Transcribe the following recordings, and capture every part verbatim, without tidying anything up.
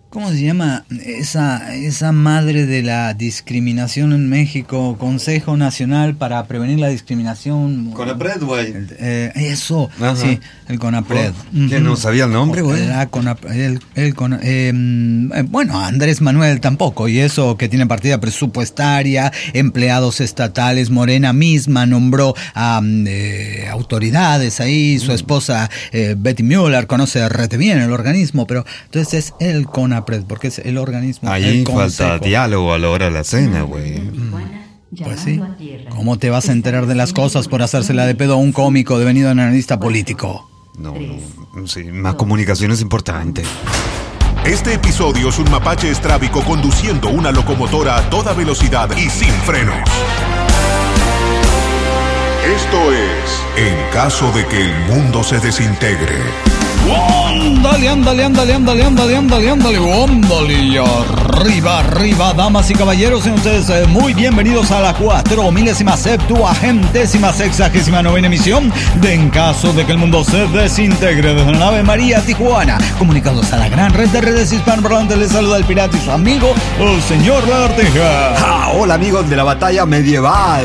¿Cómo se llama esa, esa madre de la discriminación en México? Consejo Nacional para Prevenir la Discriminación. CONAPRED, güey. Eh, eso, ajá. Sí, el CONAPRED. ¿Quién no sabía el nombre, güey? El, el, el, eh, bueno, Andrés Manuel tampoco, y eso que tiene partida presupuestaria, empleados estatales, Morena misma nombró a eh, autoridades ahí, su esposa eh, Betty Mueller conoce rete bien el organismo, pero entonces es el CONAPRED. Porque es el organismo. Ahí falta diálogo a la hora de la cena, güey. Pues sí. ¿Cómo te vas a enterar de las cosas por hacérsela de pedo a un cómico devenido analista político? No, no. Sí, más comunicación es importante. Este episodio es un mapache estrábico conduciendo una locomotora a toda velocidad y sin frenos. Esto es En caso de que el mundo se desintegre. Ándale, ándale, ándale, ándale, ándale, ándale, ándale, ándale, y arriba, arriba, damas y caballeros, sean ustedes eh, muy bienvenidos a la cuatro milésima septuagentésima sexagésima novena emisión de En caso de que el mundo se desintegre, desde la nave María Tijuana, comunicados a la gran red de redes hispanoparlantes. Les saluda el pirata y su amigo, el señor Lagartija. Ah, hola amigos de la batalla medieval.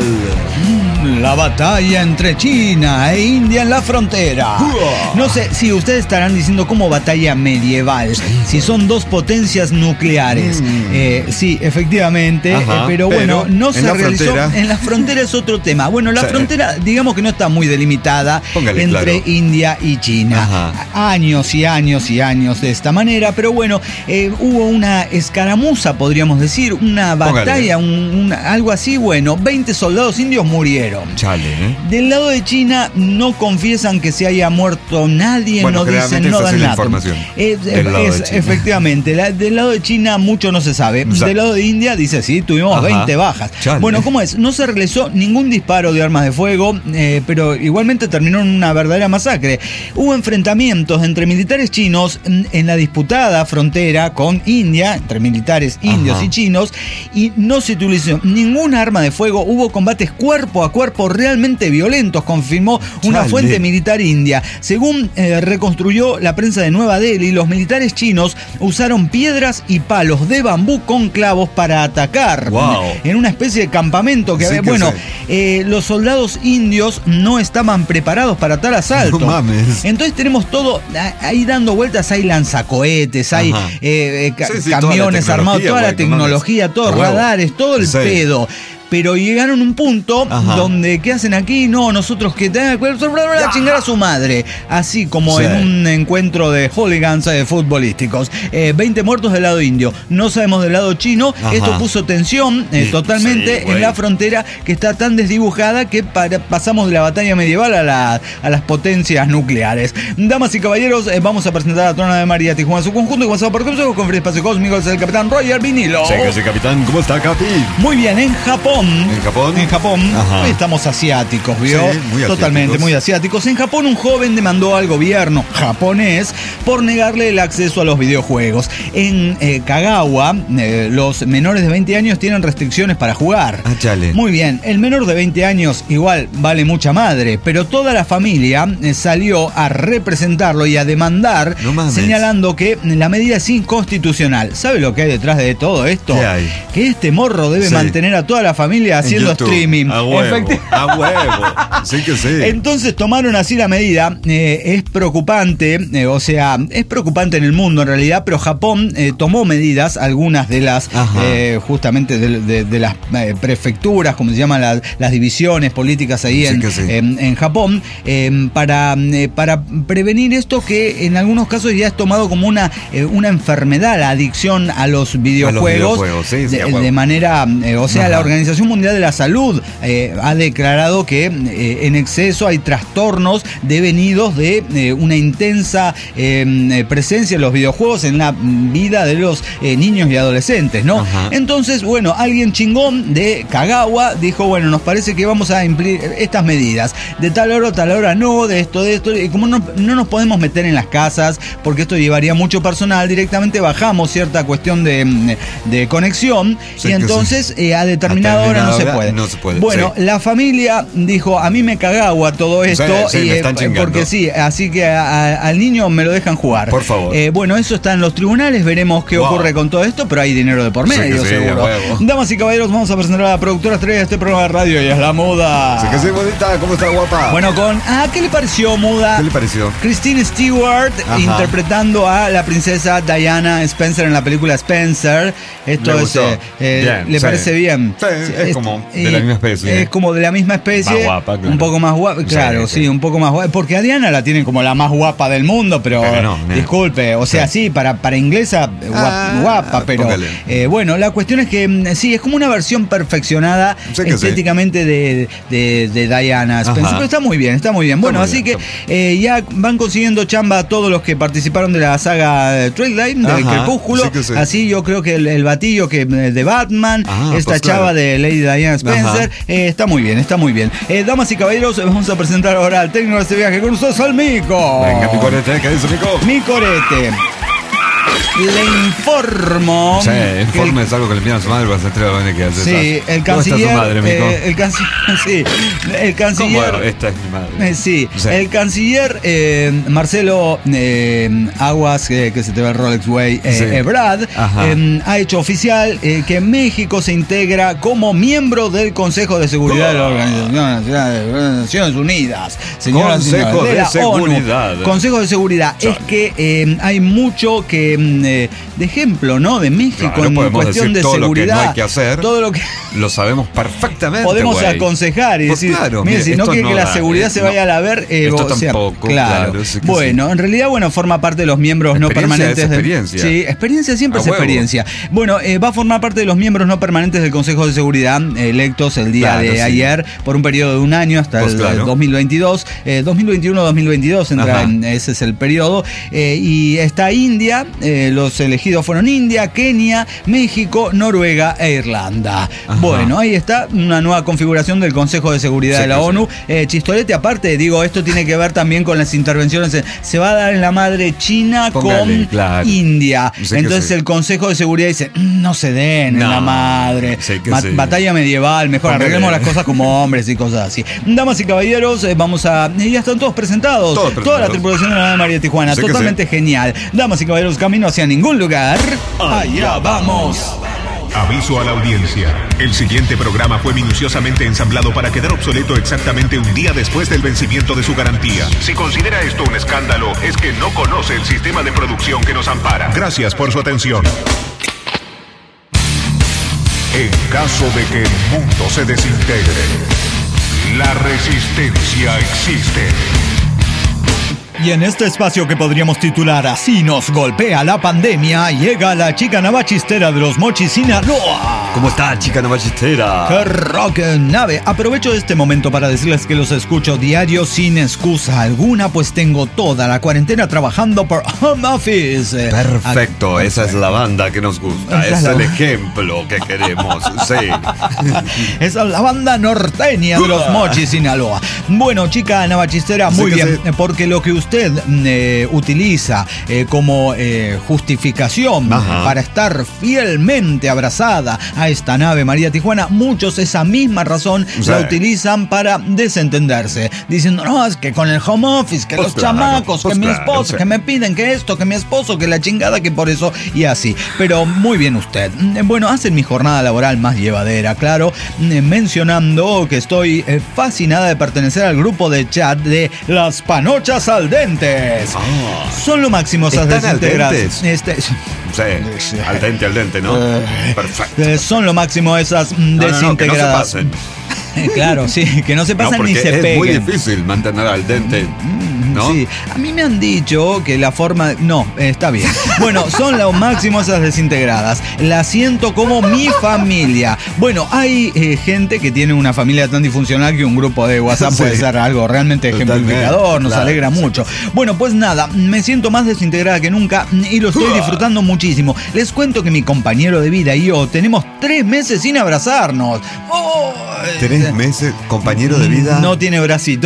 La batalla entre China e India en la frontera. No sé si ustedes estarán diciendo como batalla medieval, si son dos potencias nucleares. Mm. Eh, sí, efectivamente. Ajá, eh, pero, pero bueno, no se realizó. Frontera. En la frontera es otro tema. Bueno, la sí. frontera, digamos que no está muy delimitada. Póngale, entre claro. India y China. Ajá. Años y años y años de esta manera. Pero bueno, eh, hubo una escaramuza, podríamos decir, una batalla, un, un, algo así. Bueno, veinte soldados indios murieron. Chale, ¿eh? Del lado de China no confiesan que se haya muerto nadie, bueno, no dicen, no dan nada. Eh, es, efectivamente, la, del lado de China mucho no se sabe. O sea, del lado de India dice sí, tuvimos ajá, veinte bajas. Chale. Bueno, ¿cómo es? No se realizó ningún disparo de armas de fuego, eh, pero igualmente terminó en una verdadera masacre. Hubo enfrentamientos entre militares chinos en la disputada frontera con India, entre militares indios ajá. y chinos, y no se utilizó ningún arma de fuego. Hubo combates cuerpo a cuerpo realmente violentos, confirmó una Chale. fuente militar india. Según eh, reconstruyó la prensa de Nueva Delhi, los militares chinos usaron piedras y palos de bambú con clavos para atacar. Wow. En una especie de campamento que sí había. Que bueno, eh, los soldados indios no estaban preparados para tal asalto. No mames. Entonces tenemos todo ahí dando vueltas, hay lanzacohetes, hay eh, eh, ca- sí, sí, camiones toda armados, toda la tecnología, todos no radares, todo el sí. pedo. Pero llegaron a un punto ajá. donde, ¿qué hacen aquí? No, nosotros que tengan que chingar a su madre. Así como sí. en un encuentro de hooligans eh, futbolísticos. Eh, veinte muertos del lado indio. No sabemos del lado chino. Ajá. Esto puso tensión eh, totalmente sí, en la frontera, que está tan desdibujada que para, pasamos de la batalla medieval a, la, a las potencias nucleares. Damas y caballeros, eh, vamos a presentar a Trona de María Tijuana, su conjunto, comenzado por con Free Espacio Cósmico, es el capitán Roger Vinilo. Sí, sí, capitán. ¿Cómo está, Capi? Muy bien, en Japón. ¿En Japón? En Japón. Ajá. Estamos asiáticos, ¿vio? Sí, muy Totalmente, asiáticos. muy asiáticos. En Japón, un joven demandó al gobierno japonés por negarle el acceso a los videojuegos. En eh, Kagawa, eh, los menores de veinte años tienen restricciones para jugar. Ah, chale. Muy bien. El menor de veinte años igual vale mucha madre, pero toda la familia eh, salió a representarlo y a demandar, no señalando que la medida es inconstitucional. ¿Sabe lo que hay detrás de todo esto? ¿Qué hay? Que este morro debe sí. mantener a toda la familia haciendo streaming. A huevo, Efecti- a huevo. Sí que sí. Entonces tomaron así la medida. Eh, es preocupante, eh, o sea, es preocupante en el mundo en realidad, pero Japón eh, tomó medidas, algunas de las, eh, justamente de, de, de las eh, prefecturas, como se llaman la, las divisiones políticas ahí sí en, sí. en, en Japón, eh, para, eh, para prevenir esto que en algunos casos ya es tomado como una, eh, una enfermedad, la adicción a los videojuegos. A los videojuegos sí, sí, de, de manera, eh, o sea, ajá. la Organización Mundial de la Salud eh, ha declarado que eh, en exceso hay trastornos devenidos de eh, una intensa eh, presencia de los videojuegos en la vida de los eh, niños y adolescentes, ¿no? Ajá. Entonces, bueno, alguien chingón de Kagawa dijo, bueno, nos parece que vamos a implir estas medidas. De tal hora a tal hora no, de esto, de esto. Y como no, no nos podemos meter en las casas, porque esto llevaría mucho personal, directamente bajamos cierta cuestión de, de conexión. Sí, y entonces sí. eh, ha determinado ahora no se puede. No se puede. Bueno, sí. la familia dijo, a mí me cagagua todo esto, Sí, sí, y, me están eh, chingando. porque sí, así que a, a, al niño me lo dejan jugar. Por favor. Eh, bueno, eso está en los tribunales, veremos qué Wow. ocurre con todo esto, pero hay dinero de por Sí medio, que sí, seguro. a huevo. Damas y caballeros, vamos a presentar a la productora estrella de este programa de radio y es la Muda. Sí que sí, bonita, ¿cómo está, guapa? Bueno, con... Ah, ¿qué le pareció, Muda? ¿Qué le pareció? Kristen Stewart Ajá. interpretando a la princesa Diana Spencer en la película Spencer. Esto Me es, gustó. eh, eh, Bien, ¿le sí. parece bien? Sí, es como de la misma especie. Es como de la misma especie. Más guapa, claro. Un poco más guapa, claro, sí, Sí, sí. un poco más guapa. Porque a Diana la tienen como la más guapa del mundo, pero, Pero no, no. disculpe, o sea, sí, Sí. para, para inglesa, guap- Ah, guapa, pero póngale. eh, bueno, la cuestión es que mm, sí, es como una versión perfeccionada Sí que sí. estéticamente de, de, de Diana Spencer, Ajá. pero está muy bien, está muy bien. Está Bueno, muy así bien, que está eh, ya van consiguiendo chamba todos los que participaron de la saga eh, Twilight, del Ajá, Crepúsculo. sí que sí. Así yo creo que el, el batillo que, eh, de Batman, Ah, esta pues chava claro. de Lady Diana Spencer, eh, está muy bien, está muy bien. Eh, damas y caballeros, vamos a presentar ahora al técnico de este viaje con nosotros, al Mico. Venga, mi corete, ¿qué dice, Mico? Mi corete. Le informo. Sí, que el- informe es algo que le envían a su madre para hacer la que hace. Sí, el ¿Cómo está canciller. su madre, Mico? eh, el canciller. Sí, el ¿Cómo? canciller. Esta es mi madre. Eh, sí. Sí. el canciller eh, Marcelo eh, Aguas, eh, que se te ve el Rolex Way, eh, Sí. Ebrard, Ajá. eh, ha hecho oficial eh, que México se integra como miembro del Consejo de Seguridad de la Organización Nacional de las Naciones Unidas. Señoras y Consejo señores, de la Seguridad. ONU. Consejo de Seguridad. Chale. Es que eh, hay mucho que mm, eh, de ejemplo, ¿no? De México Claro, en podemos cuestión decir de todo lo que seguridad. no hay que hacer. Todo lo que Lo sabemos perfectamente. podemos güey. aconsejar y Pues decir, claro, mire, mire, si no esto quiere que no la da, seguridad eh, se vaya no. a la ver, eh, Esto o sea, tampoco, claro. claro, sí que bueno, en realidad, bueno, forma parte de los miembros no Experiencia permanentes es del- experiencia. Sí, experiencia siempre A es huevo. experiencia. Bueno, eh, va a formar parte de los miembros no permanentes del Consejo de Seguridad, eh, electos el día Claro, de sí. ayer por un periodo de un año hasta Pues el claro. dos mil veintidós, eh, dos mil veintiuno dos mil veintidós entra Ajá. en, ese es el periodo, eh, y está India, eh, los elegidos fueron India, Kenia, México, Noruega e Irlanda. Ajá. Bueno, ahí está una nueva configuración del Consejo de Seguridad Sí de la que sí. ONU. Eh, Chistolete, aparte, digo, esto tiene que ver también con las intervenciones. en- se va a dar en la madre China Póngale, con claro. India. Sí que Entonces sí. el Consejo de Seguridad dice, "Mm, no se den en No, la madre. sí que Ma- sí. Batalla medieval, mejor Póngale. arreglemos las cosas como hombres y cosas así. Damas y caballeros, eh, vamos a... eh, ya están todos presentados. Todos Toda la presentados. tripulación de la nave de María Tijuana. Sí que Totalmente sí. genial. Damas y caballeros, camino hacia ningún lugar. Allá vamos. Aviso a la audiencia. El siguiente programa fue minuciosamente ensamblado para quedar obsoleto exactamente un día después del vencimiento de su garantía. Si considera esto un escándalo, es que no conoce el sistema de producción que nos ampara. Gracias por su atención. En caso de que el mundo se desintegre, la resistencia existe. Y en este espacio que podríamos titular Así nos golpea la pandemia, llega la chica navachistera de los Mochis, Sinaloa. ¿Cómo está, chica navachistera? ¡Qué rock nave! Aprovecho este momento para decirles que los escucho diario sin excusa alguna, pues tengo toda la cuarentena trabajando por home office. Perfecto, Ah, esa es la banda que nos gusta. Esa Es es el la- ejemplo que queremos. Sí. Esa es la banda norteña de los Mochis, Sinaloa. Bueno, chica navachistera, muy Sí que bien, sí. porque lo que usted eh, utiliza eh, como eh, justificación Ajá. para estar fielmente abrazada a esta nave María Tijuana, muchos esa misma razón Sí. la utilizan para desentenderse, diciendo, no, es que con el home office, que Pues los claro, chamacos, pues que mi claro, esposo, sí. que me piden que esto, que mi esposo, que la chingada, que por eso, y así. Pero muy bien usted. Bueno, hacen mi jornada laboral más llevadera, claro, mencionando que estoy eh, fascinada de pertenecer al grupo de chat de las panochas al dentes. Ah. Son lo máximo esas ¿Están al desintegradas. dentes? Este, Sí, al dente, al dente, ¿no? Perfecto. eh, son lo máximo esas mm, No, no, no, que no se desintegradas. pasen. Claro, sí, que no se No, pasan porque ni se es peguen. muy difícil mantener al dente, ¿no? Sí, a mí me han dicho que la forma... No, eh, está bien. Bueno, son lo máximo esas desintegradas. Las siento como mi familia. Bueno, hay eh, gente que tiene una familia tan disfuncional que un grupo de WhatsApp Sí. puede ser algo realmente Totalmente, ejemplificador, nos claro, alegra sí. mucho. Bueno, pues nada, me siento más desintegrada que nunca y lo estoy disfrutando muchísimo. Les cuento que mi compañero de vida y yo tenemos tres meses sin abrazarnos. ¡Oh! Tres meses, compañero de vida. No tiene bracito.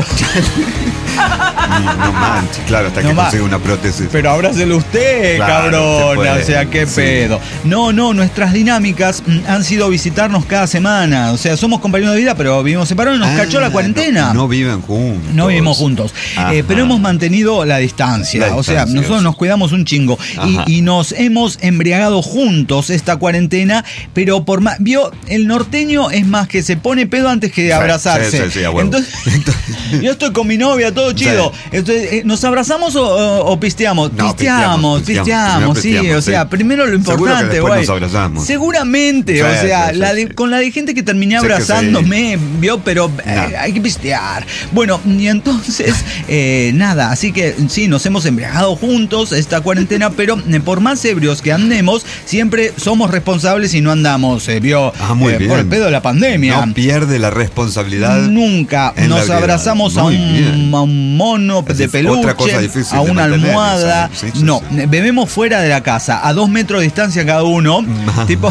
No manches, claro, hasta no que ma- consiga una prótesis. Pero abrácelo usted, Claro, cabrona. se puede, O sea, qué sí. pedo. No, no, nuestras dinámicas mm, han sido visitarnos cada semana. O sea, somos compañeros de vida, pero vivimos separados y nos Ah, cachó la cuarentena. No, no viven juntos. No vivimos juntos, eh, pero hemos mantenido la distancia, La o sea, distancia, nosotros sí. nos cuidamos un chingo Ajá. y, y nos hemos embriagado juntos esta cuarentena, pero por más, vio, el norteño es más que se pone pedo antes que Sí, abrazarse. sí, sí, sí, a huevo. Entonces, yo estoy con mi novia, todo chido. Sí. Entonces, eh, ¿nos abrazamos o, o- o pisteamos? No, pisteamos, pisteamos, pisteamos, pisteamos. sí, Primero pisteamos, o sea, sí. primero lo Seguro que importante, después güey. nos abrazamos. Seguramente, Sí, o sea, sí, sí, la sí. de- con la de gente que terminé Sí que sí. abrazándome, vio, pero eh, No. hay que pistear. Bueno, y entonces, eh, nada, así que sí, nos hemos embriagado juntos esta cuarentena, pero eh, por más ebrios que andemos, siempre somos responsables y no andamos, eh, vio, Ah, muy eh, bien. por el pedo de la pandemia. No pierde la responsabilidad. Nunca en la nos vida. abrazamos a Muy un, bien. a un mono Es de dif- peluche, otra cosa difícil a de una mantener, almohada. esa, sí, sí, no, sí. bebemos fuera de la casa, a dos metros de distancia cada uno, tipo,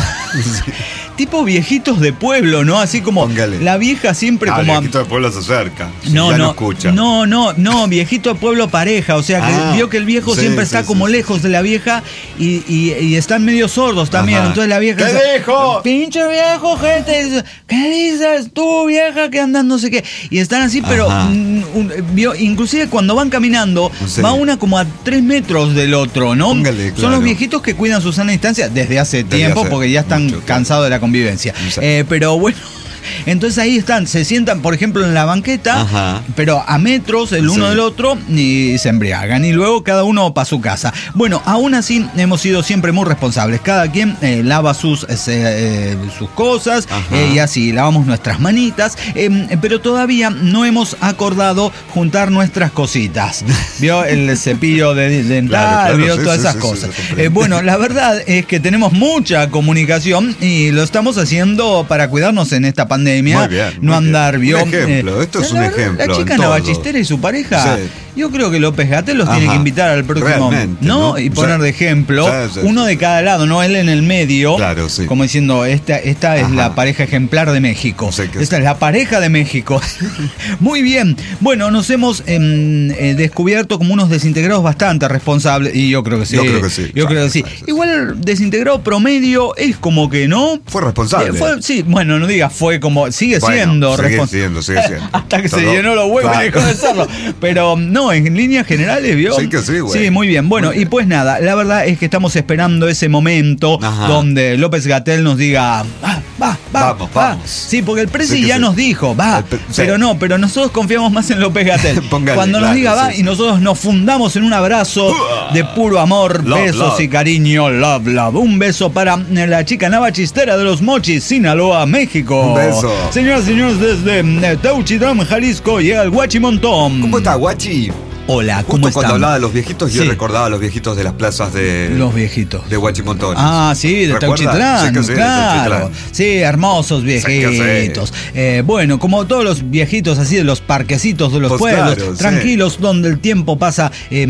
tipo viejitos de pueblo, ¿no? Así como Póngale. la vieja siempre Ah, como... el viejito de pueblo se acerca. Si No, ya no, no escucha. no, no, no, viejito de pueblo pareja, o sea que Ah, vio que el viejo sí, siempre sí, está sí, como sí, lejos de la vieja y, y- y están medio sordos también, Ajá. entonces la vieja ¿Qué dice, dijo? pinche viejo, gente, dice, ¿qué dices tú, vieja, que andas no sé qué? Y están así, pero Ajá. mm, un- vio, inclusive cuando van caminando, Sí. va una como a tres metros del otro, ¿no? Póngale, Son claro. los viejitos que cuidan su sana distancia desde hace Desde tiempo hace porque ya están mucho tiempo. cansados de la convivencia. Sí. Eh, pero bueno... Entonces ahí están, se sientan, por ejemplo, en la banqueta, Ajá. pero a metros el uno Sí. del otro y se embriagan. Y luego cada uno para su casa. Bueno, aún así hemos sido siempre muy responsables. Cada quien eh, lava sus, eh, eh, sus cosas Ajá. eh, y así lavamos nuestras manitas. eh, pero todavía no hemos acordado juntar nuestras cositas. ¿Vio? El cepillo de dental, Claro, claro, ¿vio? sí, Todas sí, esas sí, cosas. sí, se comprende. Eh, bueno, la verdad es que tenemos mucha comunicación y lo estamos haciendo para cuidarnos en esta pandemia. Muy bien, no muy andar, bien. vio. Un ejemplo, esto es la un verdad, ejemplo La chica en todo. Navachistera y su pareja, Sí. yo creo que López Gatell los tiene Ajá. que invitar al próximo. Realmente, ¿no? ¿no? Y poner Sí. de ejemplo, Sí, sí, uno sí. de cada lado, no él en el medio. Claro, sí. Como diciendo, esta, esta es Ajá. la pareja ejemplar de México. Sí, que Esta sí. es la pareja de México. Muy bien. Bueno, nos hemos em, eh, descubierto como unos desintegrados bastante responsables. Y yo creo que sí. Yo creo que sí. Yo Sí, creo que sí. sí, sí, sí. Igual el desintegrado promedio es como que no. Fue responsable. Eh, fue- sí, bueno, no digas fue como, sigue Bueno, siendo sigue respons- siendo, sigue siendo. Hasta que se Todo- llenó los huevos y Claro. dejó de serlo. Pero no, en líneas generales, ¿vio? Sí que sí, güey. Sí, muy bien. Bueno, Muy bien. y pues nada, la verdad es que estamos esperando ese momento Ajá. donde López Gatell nos diga, va, va, va, Vamos, va". vamos. Sí, porque el Presi Sí que ya sí. nos dijo, va, El pre- pero sí. no, pero nosotros confiamos más en López Gatell. Póngale, Cuando nos claro, diga va sí, y sí. nosotros nos fundamos en un abrazo de puro amor, Love, besos love. y cariño, love, love. Un beso para la chica navachistera de los Mochis, Sinaloa, México. Un beso. Señoras y señores, desde eh, Teuchitlán, Jalisco, llega el Guachimontón. ¿Cómo está, Guachi? Hola, Justo ¿cómo cuando están? hablaba de los viejitos, yo Sí. recordaba a los viejitos de las plazas de, Los viejitos. de Huachimontones. Ah, sí, de ¿Recuerda? Teuchitlán, Sí que sí, de claro. Teuchitlán. Sí, hermosos Sí que sí. viejitos. Eh, bueno, como todos los viejitos así de los parquecitos de los Pues pueblos, claro, sí. tranquilos, donde el tiempo pasa eh,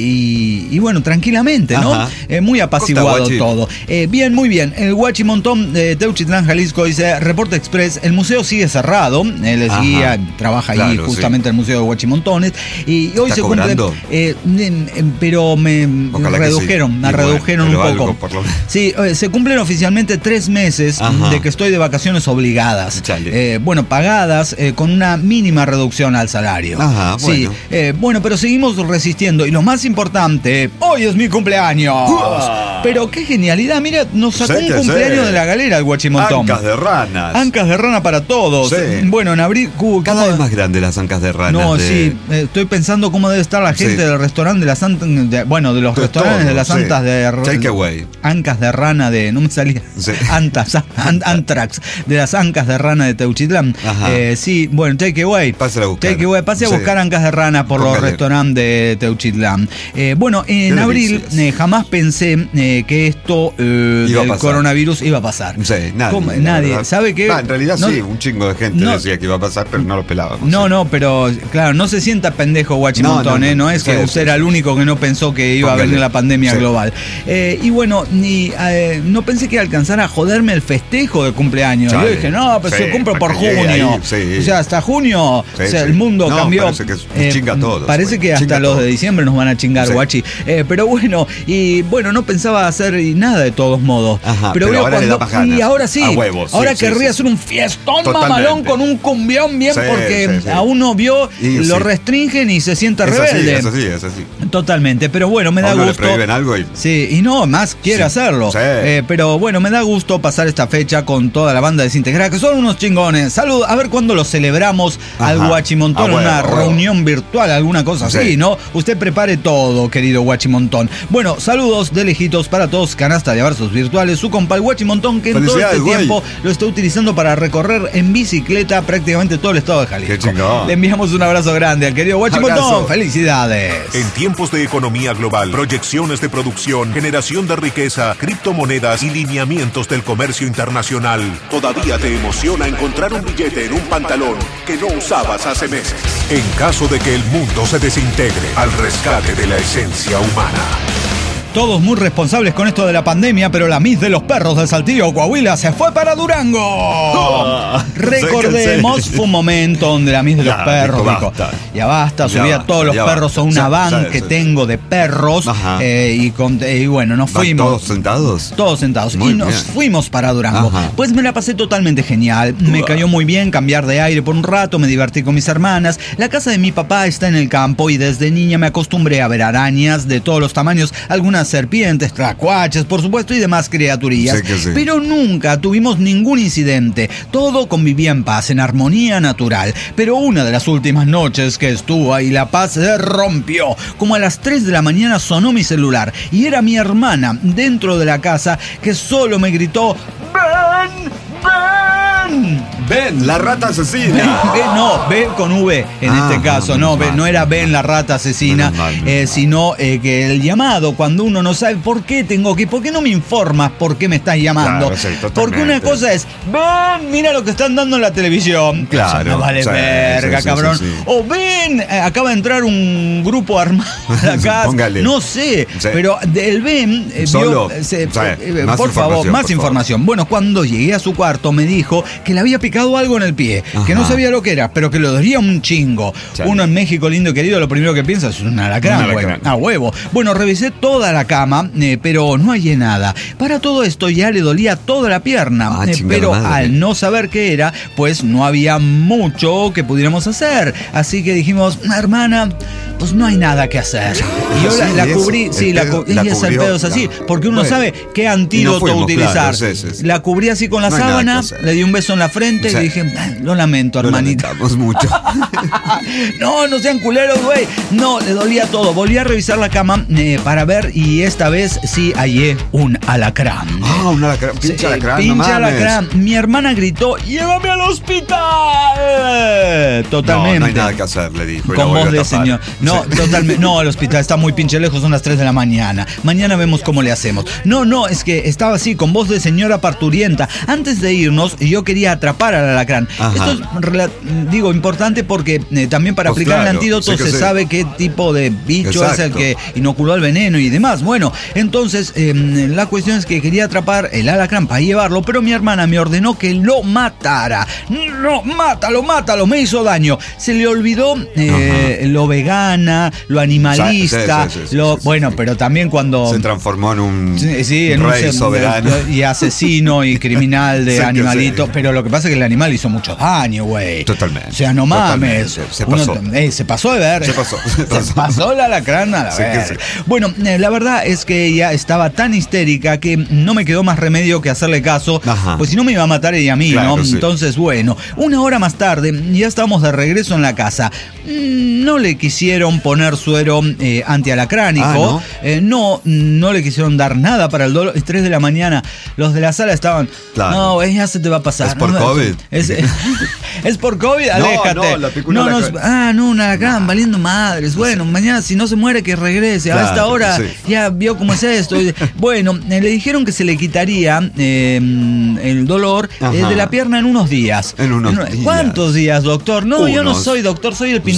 y, y bueno, tranquilamente, ¿no? Ajá. Eh, muy apaciguado Guachi. todo. Eh, bien, muy bien. El Guachimontón de Teuchitlán, Jalisco, dice, Reporte Express, el museo sigue cerrado. Él es Ajá. guía, trabaja ahí Claro, justamente el Museo de Guachimontones. Y hoy ¿Está se cumple... cobrando? eh, em, em, pero me Ojalá que redujeron, sí. me Y bueno, redujeron pero un algo, poco. por lo menos. Sí, eh, se cumplen oficialmente tres meses Ajá. de que estoy de vacaciones obligadas. Chale. Eh, bueno, pagadas eh, con una mínima reducción al salario. Ajá, Sí, bueno. eh, bueno, pero seguimos resistiendo. Y lo más importante, hoy es mi cumpleaños. Pero qué genialidad, mira, nos sacó Sí un que cumpleaños sí. de la galera el Guachimontón. Ancas de ranas. Ancas de rana para todos. Sí. Bueno, en abril... cu- Cada ¿cómo- vez más grandes las ancas de ranas. no, de- sí, eh, estoy pensando cómo debe estar la gente Sí. del restaurante de las Santas, de- bueno, de los De restaurantes todo, de las sí. Santas de Takeaway. Ancas de rana de, no me salía, Sí. Antas, an- Antrax, de las Ancas de rana de Teuchitlán. Ajá. Eh, sí, bueno, takeaway. Pásala a buscar. Takeaway, pase a Sí. buscar Ancas de rana por los Póngale. restaurantes de Teuchitlán. Eh, bueno, en Qué abril delicias. eh, jamás pensé eh, que esto eh, Iba a del pasar. coronavirus iba a pasar. Sí, nadie. ¿Cómo? la Nadie. verdad. ¿Sabe qué? Ah, en realidad No- sí, un chingo de gente no- decía que iba a pasar, pero no lo pelábamos. No, sí. no, pero claro, no se sienta pendejo, No, Guachimontón. Montón, no, ¿eh? no, no es que sí, usted sí, era sí. el único que no pensó que iba Póngale. a venir la pandemia Sí. global. Eh, y bueno, ni eh, no pensé que iba a alcanzar a joderme el festejo de cumpleaños. Chale. Yo dije, no, pero Sí, se cumple por para que llegue junio. ahí, sí. O sea, hasta junio, Sí, o sea, sí. el mundo No, cambió. parece que nos chinga a todos, Parece güey. que hasta Chinga a los de todos. diciembre nos van a chingar, Sí. guachi. Eh, pero bueno, y bueno, no pensaba hacer nada de todos modos. Ajá, pero pero veo ahora le cuando. da más ganas. Y ahora sí. A huevos, sí, ahora sí, querría sí. hacer un fiestón Totalmente. mamalón con un cumbión bien Sí, porque sí, sí. a uno vio, Y lo sí. restringen y se sienta Es así, rebelde. es así, es así. Totalmente, pero bueno, me A da uno le gusto. prohíben algo y- Sí, y no, más quiere Sí, hacerlo. sí. Eh, pero bueno, me da gusto pasar esta fecha con toda la banda desintegrada, que son unos chingones. Salud, a ver cuándo lo celebramos Ajá. al Guachimontón, A huevo, una a huevo. reunión virtual, alguna cosa así, Sí. ¿no? Usted prepare todo, querido Guachimontón. Bueno, saludos de lejitos para todos, canasta de abrazos virtuales, su compa el Guachimontón, que en todo este Felicidades, güey. tiempo lo está utilizando para recorrer en bicicleta prácticamente todo el estado de Jalisco. Qué chingón. Le enviamos un abrazo grande al querido Guachimontón. Abrazo. Felicidades. En tiempos de economía global, proyecciones de producción, generación de riqueza, criptomonedas y lineamientos del comercio internacional, ¿todavía te emociona encontrar un billete en un pantalón que no usabas hace meses? En caso de que el mundo se desintegre, al rescate de la esencia humana. Todos muy responsables con esto de la pandemia, pero la Miss de los Perros de Saltillo, Coahuila, se fue para Durango. Recordemos, fue un momento donde la Miss de los Ya, Perros dijo, dijo, basta. ya basta, Ya subía basta, todos los ya perros basta. a una Ya, van ya, que ya. tengo de perros Ajá. eh, y, con- y bueno, nos ¿Van fuimos. todos sentados? Todos sentados. Muy y nos bien. fuimos para Durango. Ajá. Pues me la pasé totalmente genial. Me cayó muy bien cambiar de aire por un rato, me divertí con mis hermanas. La casa de mi papá está en el campo y desde niña me acostumbré a ver arañas de todos los tamaños, algunas serpientes, tlacuaches, por supuesto, y demás criaturillas. Sí que sí. Pero nunca tuvimos ningún incidente. Todo convivía en paz, en armonía natural. Pero una de las últimas noches que estuvo ahí, la paz se rompió. Como a las tres de la mañana sonó mi celular y era mi hermana dentro de la casa que solo me gritó: ¡Ven! ¡Ven! ¡Ven, la rata Ven, asesina! ven, no, ven con V en Ah, este caso, menos no, ven, mal. no era ven la rata asesina, Menos mal, menos eh, mal. sino eh, que el llamado, cuando uno no sabe por qué tengo que, ¿por qué no me informas por qué me estás llamando? Claro, sí, totalmente. Porque una cosa es, ven, mira lo que están dando en la televisión. Claro, Eso no vale sí, verga, sí, sí, cabrón. sí, sí. O ven, eh, acaba de entrar un grupo armado a la casa. Póngale. No sé, Sí. pero del ven, eh, Solo, vio, eh, se- sí, eh, más por favor, información, más por información. Bueno, cuando llegué a su cuarto me dijo que le había picado algo en el pie, que no Ajá. sabía lo que era, pero que lo dolía un chingo. Chale. Uno en México, lindo y querido, lo primero que piensa es un alacrán, Un güey. alacrán. A huevo. Bueno, revisé toda la cama, eh, pero no hallé nada. Para todo esto ya le dolía toda la pierna, Ah, eh, chingada pero madre. al no saber qué era, pues no había mucho que pudiéramos hacer. Así que dijimos, hermana, pues no hay nada que hacer. Y yo la, Sí, la eso, cubrí, el sí, la, pedo- cu- la y ese cubrió, pedo es así, claro. porque uno Bueno. sabe qué antídoto fuimos, utilizar. claro, sí, sí, sí. La cubrí así con la No hay nada sábana, que hacer. le di un beso en la frente y Sí. le dije, "Ay, lo lamento, Lo hermanita. lamentamos mucho. No, no sean culeros, güey. No, le dolía todo. Volví a revisar la cama eh, para ver y esta vez sí hallé un alacrán. Ah, un alacrán, pinche Sí, alacrán, no pinche mames. alacrán. Mi hermana gritó, ¡llévame al hospital! Totalmente. No, no hay nada que hacer, le dijo. y la Con volvió voz a de tapar. señor. No, Sí. totalmente. No, el hospital está muy pinche lejos, son las tres de la mañana. Mañana vemos cómo le hacemos. No, no, es que estaba así, con voz de señora parturienta. Antes de irnos, yo quería atrapar al alacrán. Ajá. Esto es, rela- digo, importante porque eh, también para Pues aplicar el claro, antídoto sí que se sí. sabe qué tipo de bicho es el Exacto. que inoculó el veneno y demás. Bueno, entonces eh, la cuestión es que quería atrapar el alacrán para llevarlo, pero mi hermana me ordenó que lo matara. No, mátalo, mátalo, me hizo daño. Se le olvidó eh, lo vegana, lo animalista, Sí, sí, sí, sí, lo sí, sí, bueno, sí. pero también cuando Se transformó en un Sí, sí, en un rey se- soberano. y asesino y criminal de Sí que animalito, sí. pero lo que pasa es que el animal hizo mucho daño, güey. Totalmente. O sea, no mames. Totalmente. Se Uno- pasó. eh, se pasó de ver. Se pasó, se Se pasó. pasó la alacrán a la Sí que verga. sí. Bueno, eh, la verdad es que ella estaba tan histérica que no me quedó más remedio que hacerle caso, Ajá. pues si no me iba a matar ella a mí, Claro, ¿no? sí. Entonces, bueno, una hora más tarde ya estábamos de regreso en la casa. Mm, No le quisieron poner suero eh, antialacránico. Ah, ¿no? Eh, no, no le quisieron dar nada para el dolor. Es tres de la mañana. Los de la sala estaban. Claro. No, güey, ya se te va a pasar. Es por No, COVID. Es, es por COVID, No, aléjate. no, la picó un no, no, alacrán. ah, no, un alacrán, valiendo madres. Bueno, mañana si no se muere que regrese. A Claro, esta hora sí. ya vio cómo es esto. Y, bueno, eh, le dijeron que se le quitaría eh, el dolor eh, Ajá. de la pierna en unos días. En unos días. ¿Cuántos días, doctor? No, yo no Unos. soy doctor, soy el Usted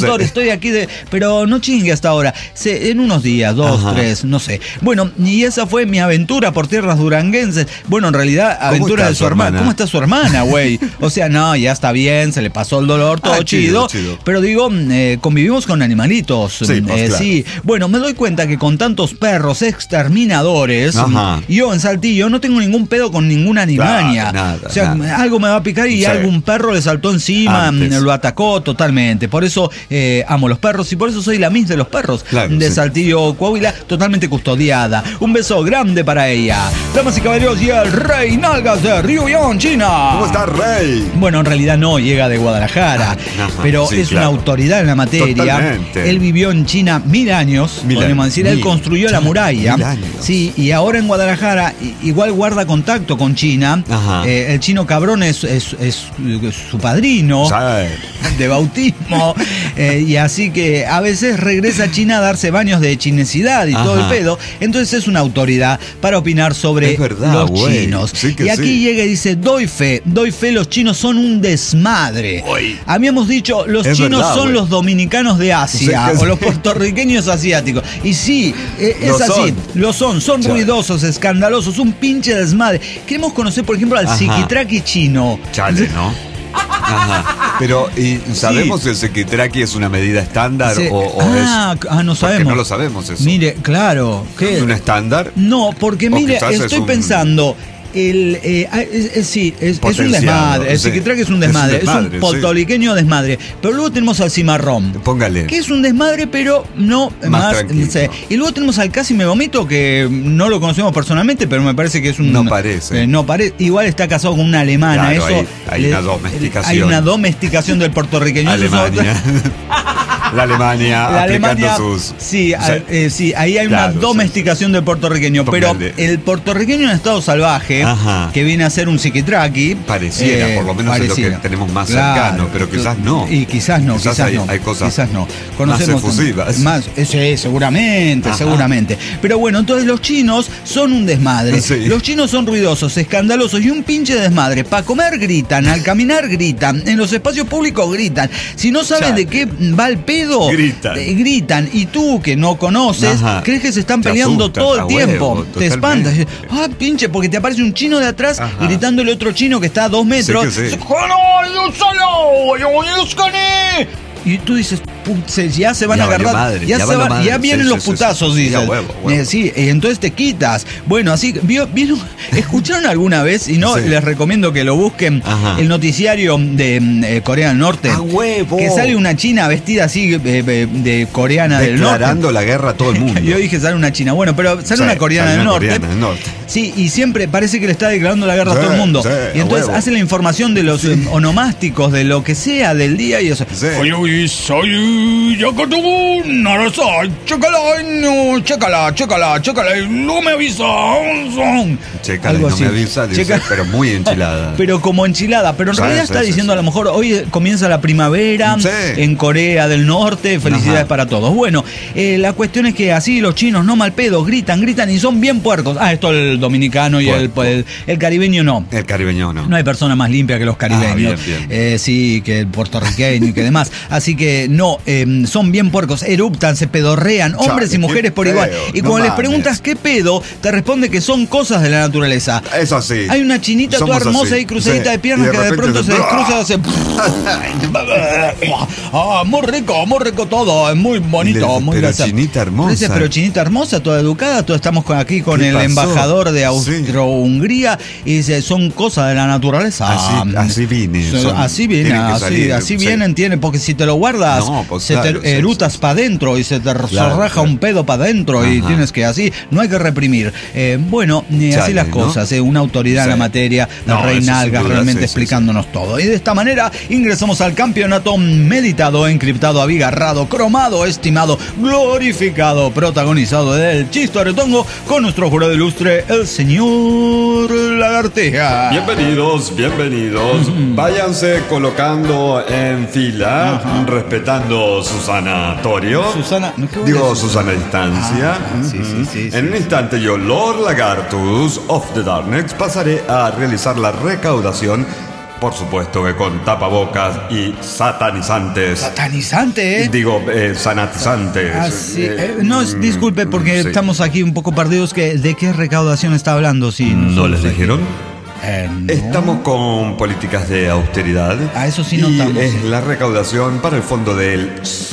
consultor, Sí. estoy aquí de... Pero no chingue hasta ahora. Se, en unos días, dos, Ajá. tres, no sé. Bueno, y esa fue mi aventura por tierras duranguenses. Bueno, en realidad, aventura está de su su hermana. hermana? ¿Cómo está su hermana, güey? O sea, no, ya está bien, se le pasó el dolor, todo Ah, chido, chido, chido. Pero digo, eh, convivimos con animalitos. Sí, pues, eh, claro. sí. Bueno, me doy cuenta que con tantos perros exterminadores, Ajá. yo en Saltillo no tengo ningún pedo con ninguna animaña. Claro, nada, o sea, nada. algo me va a picar y Sí. algún perro le saltó encima, Antes. lo atacó totalmente. Por eso eh, amo los perros y por eso soy la Miss de los perros Claro, de sí. Saltillo, Coahuila, totalmente custodiada. Un beso grande para ella. Damas y caballeros, y el rey Nalgas de Ryugyong, China. ¿Cómo está, Rey? Bueno, en realidad no llega de Guadalajara, Ah, ajá, pero sí, es claro. una autoridad en la materia. Totalmente. Él vivió en China mil años, Mil podríamos años. decir. Él Mil. construyó la China, muralla. mil años. Sí, y ahora en Guadalajara i- igual guarda contacto con China. Ajá. Eh, el chino cabrón es, es- es su padrino Sí. de bautismo. eh, y así que a veces regresa a China a darse baños de chinesidad y todo el Ajá. pedo. Entonces es una autoridad para opinar sobre Es verdad, los güey. chinos. Sí que y aquí sí. llega y dice, doy fe, doy fe, los chinos son un desmadre. Uy. Habíamos dicho, los Es chinos verdad, son güey. los dominicanos de Asia Sí que o sí. los puertorriqueños asiáticos. Y sí, eh, es Lo así, son. lo son, son Chale. ruidosos, escandalosos, un pinche desmadre. Queremos conocer, por ejemplo, al Ajá. psiquitraqui chino. Chale, ¿no? Ajá. Pero, ¿y sabemos si el sequitraqui es una medida estándar Se- o, o ah, es...? ah, no Porque sabemos. no lo sabemos eso. Mire, claro. ¿qué? ¿Es un estándar? No, porque O mire, quizás es estoy un- pensando. El, eh, ah, es- es- sí, es, es un Potenciado, desmadre. El sí. psiquitraque es un Es un desmadre. Es un, desmadre, sí. puertorriqueño desmadre. Pero luego tenemos al cimarrón. Póngale. Que es un desmadre, pero no Más más. tranquilo. no sé. Y luego tenemos al Casi Me Vomito, que no lo conocemos personalmente, pero me parece que es un. No parece. eh, no parece. Igual está casado con una alemana. Claro, Eso hay- hay le- una domesticación. Hay una domesticación del puertorriqueño. Eso es Alemania. La Alemania la aplicando Alemania, sus... sí, o sea, a- eh, sí, ahí hay claro, una domesticación del puertorriqueño, pero Póngale. el puertorriqueño en estado salvaje, Ajá. que viene a ser un psiquitraqui, Pareciera, por lo menos es lo que tenemos más cercano, pero quizás no. Y quizás no, Quizás quizás, hay- no. hay cosas quizás no. más efusivas. Más, eh, sí, seguramente, Ajá. seguramente. Pero bueno, entonces los chinos son un desmadre. Sí. Los chinos son ruidosos, escandalosos y un pinche desmadre. Para comer gritan, al caminar gritan, en los espacios públicos gritan. Si no saben Chale. de qué va el pedo, Gritan. eh, gritan. Y tú que no conoces, Ajá. crees que se están Te peleando asustas, todo el a tiempo. huevo, Te espantas. totalmente. Ah, pinche, porque te aparece un chino de atrás Ajá. gritándole a otro chino que está a dos metros. Sí que sí. Y tú dices, "Put, se- ya se van Ya a valió agarrar, madre, ya, ya se valió van- madre". ya vienen Sí, los sí, sí, putazos, sí. dices. Ya, huevo, huevo. Eh, sí, y entonces te quitas. Bueno, así, vio, vieron- ¿escucharon alguna vez? Y no, Sí. les recomiendo que lo busquen, Ajá. el noticiario de mm, eh, Corea del Norte. ¡A huevo! Que sale una china vestida así, eh, eh, de coreana del norte. Declarando la guerra a todo el mundo. Yo dije sale una china, bueno, pero sale Sí, una coreana sale del una norte. coreana del norte. Sí, y siempre parece que le está declarando la guerra a Sí, todo el mundo. sí, y a entonces huevo. hace la información de los eh, onomásticos, de lo que sea del día y eso. Sí. Oye, soy Yakatubu, Narasa, chécala, no, chécala, chécala, chécala, y no me avisa. Chécala, Algo no así. me avisa, dice, Checa- pero muy enchilada. Pero como enchilada, pero en Sí, realidad sí, está sí, diciendo sí. a lo mejor hoy comienza la primavera Sí. en Corea del Norte, felicidades Ajá. para todos. Bueno, eh, la cuestión es que así los chinos no mal pedo, gritan, gritan y son bien puercos. Ah, esto el dominicano y el, Puerco. el, el caribeño no. El caribeño no. No hay persona más limpia que los caribeños. Ah, bien, bien. Eh, sí, que el puertorriqueño y que demás. Así que no, eh, son bien puercos, eruptan, se pedorrean, hombres Chale, y mujeres qué por igual. feo, Y no cuando les mames. preguntas qué pedo, te responde que son cosas de la naturaleza. Es así. Hay una chinita toda Somos hermosa así. y cruzadita Sí. de piernas Y que de repente pronto se descruza y hace. Ah, muy rico, muy rico todo, es muy bonito, Le- muy pero gracioso. chinita hermosa. Dice, pero chinita hermosa, toda educada, todos estamos con- aquí con ¿Qué el pasó? embajador de Sí. Austro-Hungría y dice, son cosas de la naturaleza. Así- así vine, So- son- así viene, tienen que así, salir, así sí. vienen, tienen, porque si te lo guardas, No, pues se claro, te sí, erutas sí, sí. para adentro y se te Claro, zorraja claro. un pedo para adentro y Ajá. tienes que así, no hay que reprimir. Eh, bueno, eh, así Chale, las ¿no? cosas, eh, una autoridad en la Sí. materia, No, el Rey eso sin Nalgas, duda, realmente sí, sí, explicándonos todo. Y de esta manera ingresamos al campeonato meditado, encriptado, abigarrado, cromado, estimado, glorificado, protagonizado del Chistoretongo con nuestro jurado ilustre, el señor Lagartija. Bienvenidos, bienvenidos. Váyanse colocando en fila, respetando su sanatorio. Susana, ¿no? ¿Qué voy a Digo, decir? su sana distancia. Ah, sí, sí, sí, sí, En un instante yo, Lord Lagartus of the Darkness, pasaré a realizar la recaudación por supuesto que con tapabocas y satanizantes. Satanizante, ¿eh? Digo, eh, sanatizantes. Ah, sí. Eh, Eh, no, es- disculpe, porque sí. estamos aquí un poco perdidos. Que, ¿de qué recaudación está hablando? Sí, ¿No nosotros les aquí- dijeron? Eh, no. Estamos con políticas de austeridad. Ah, eso sí y notamos, es sí. la recaudación para el fondo del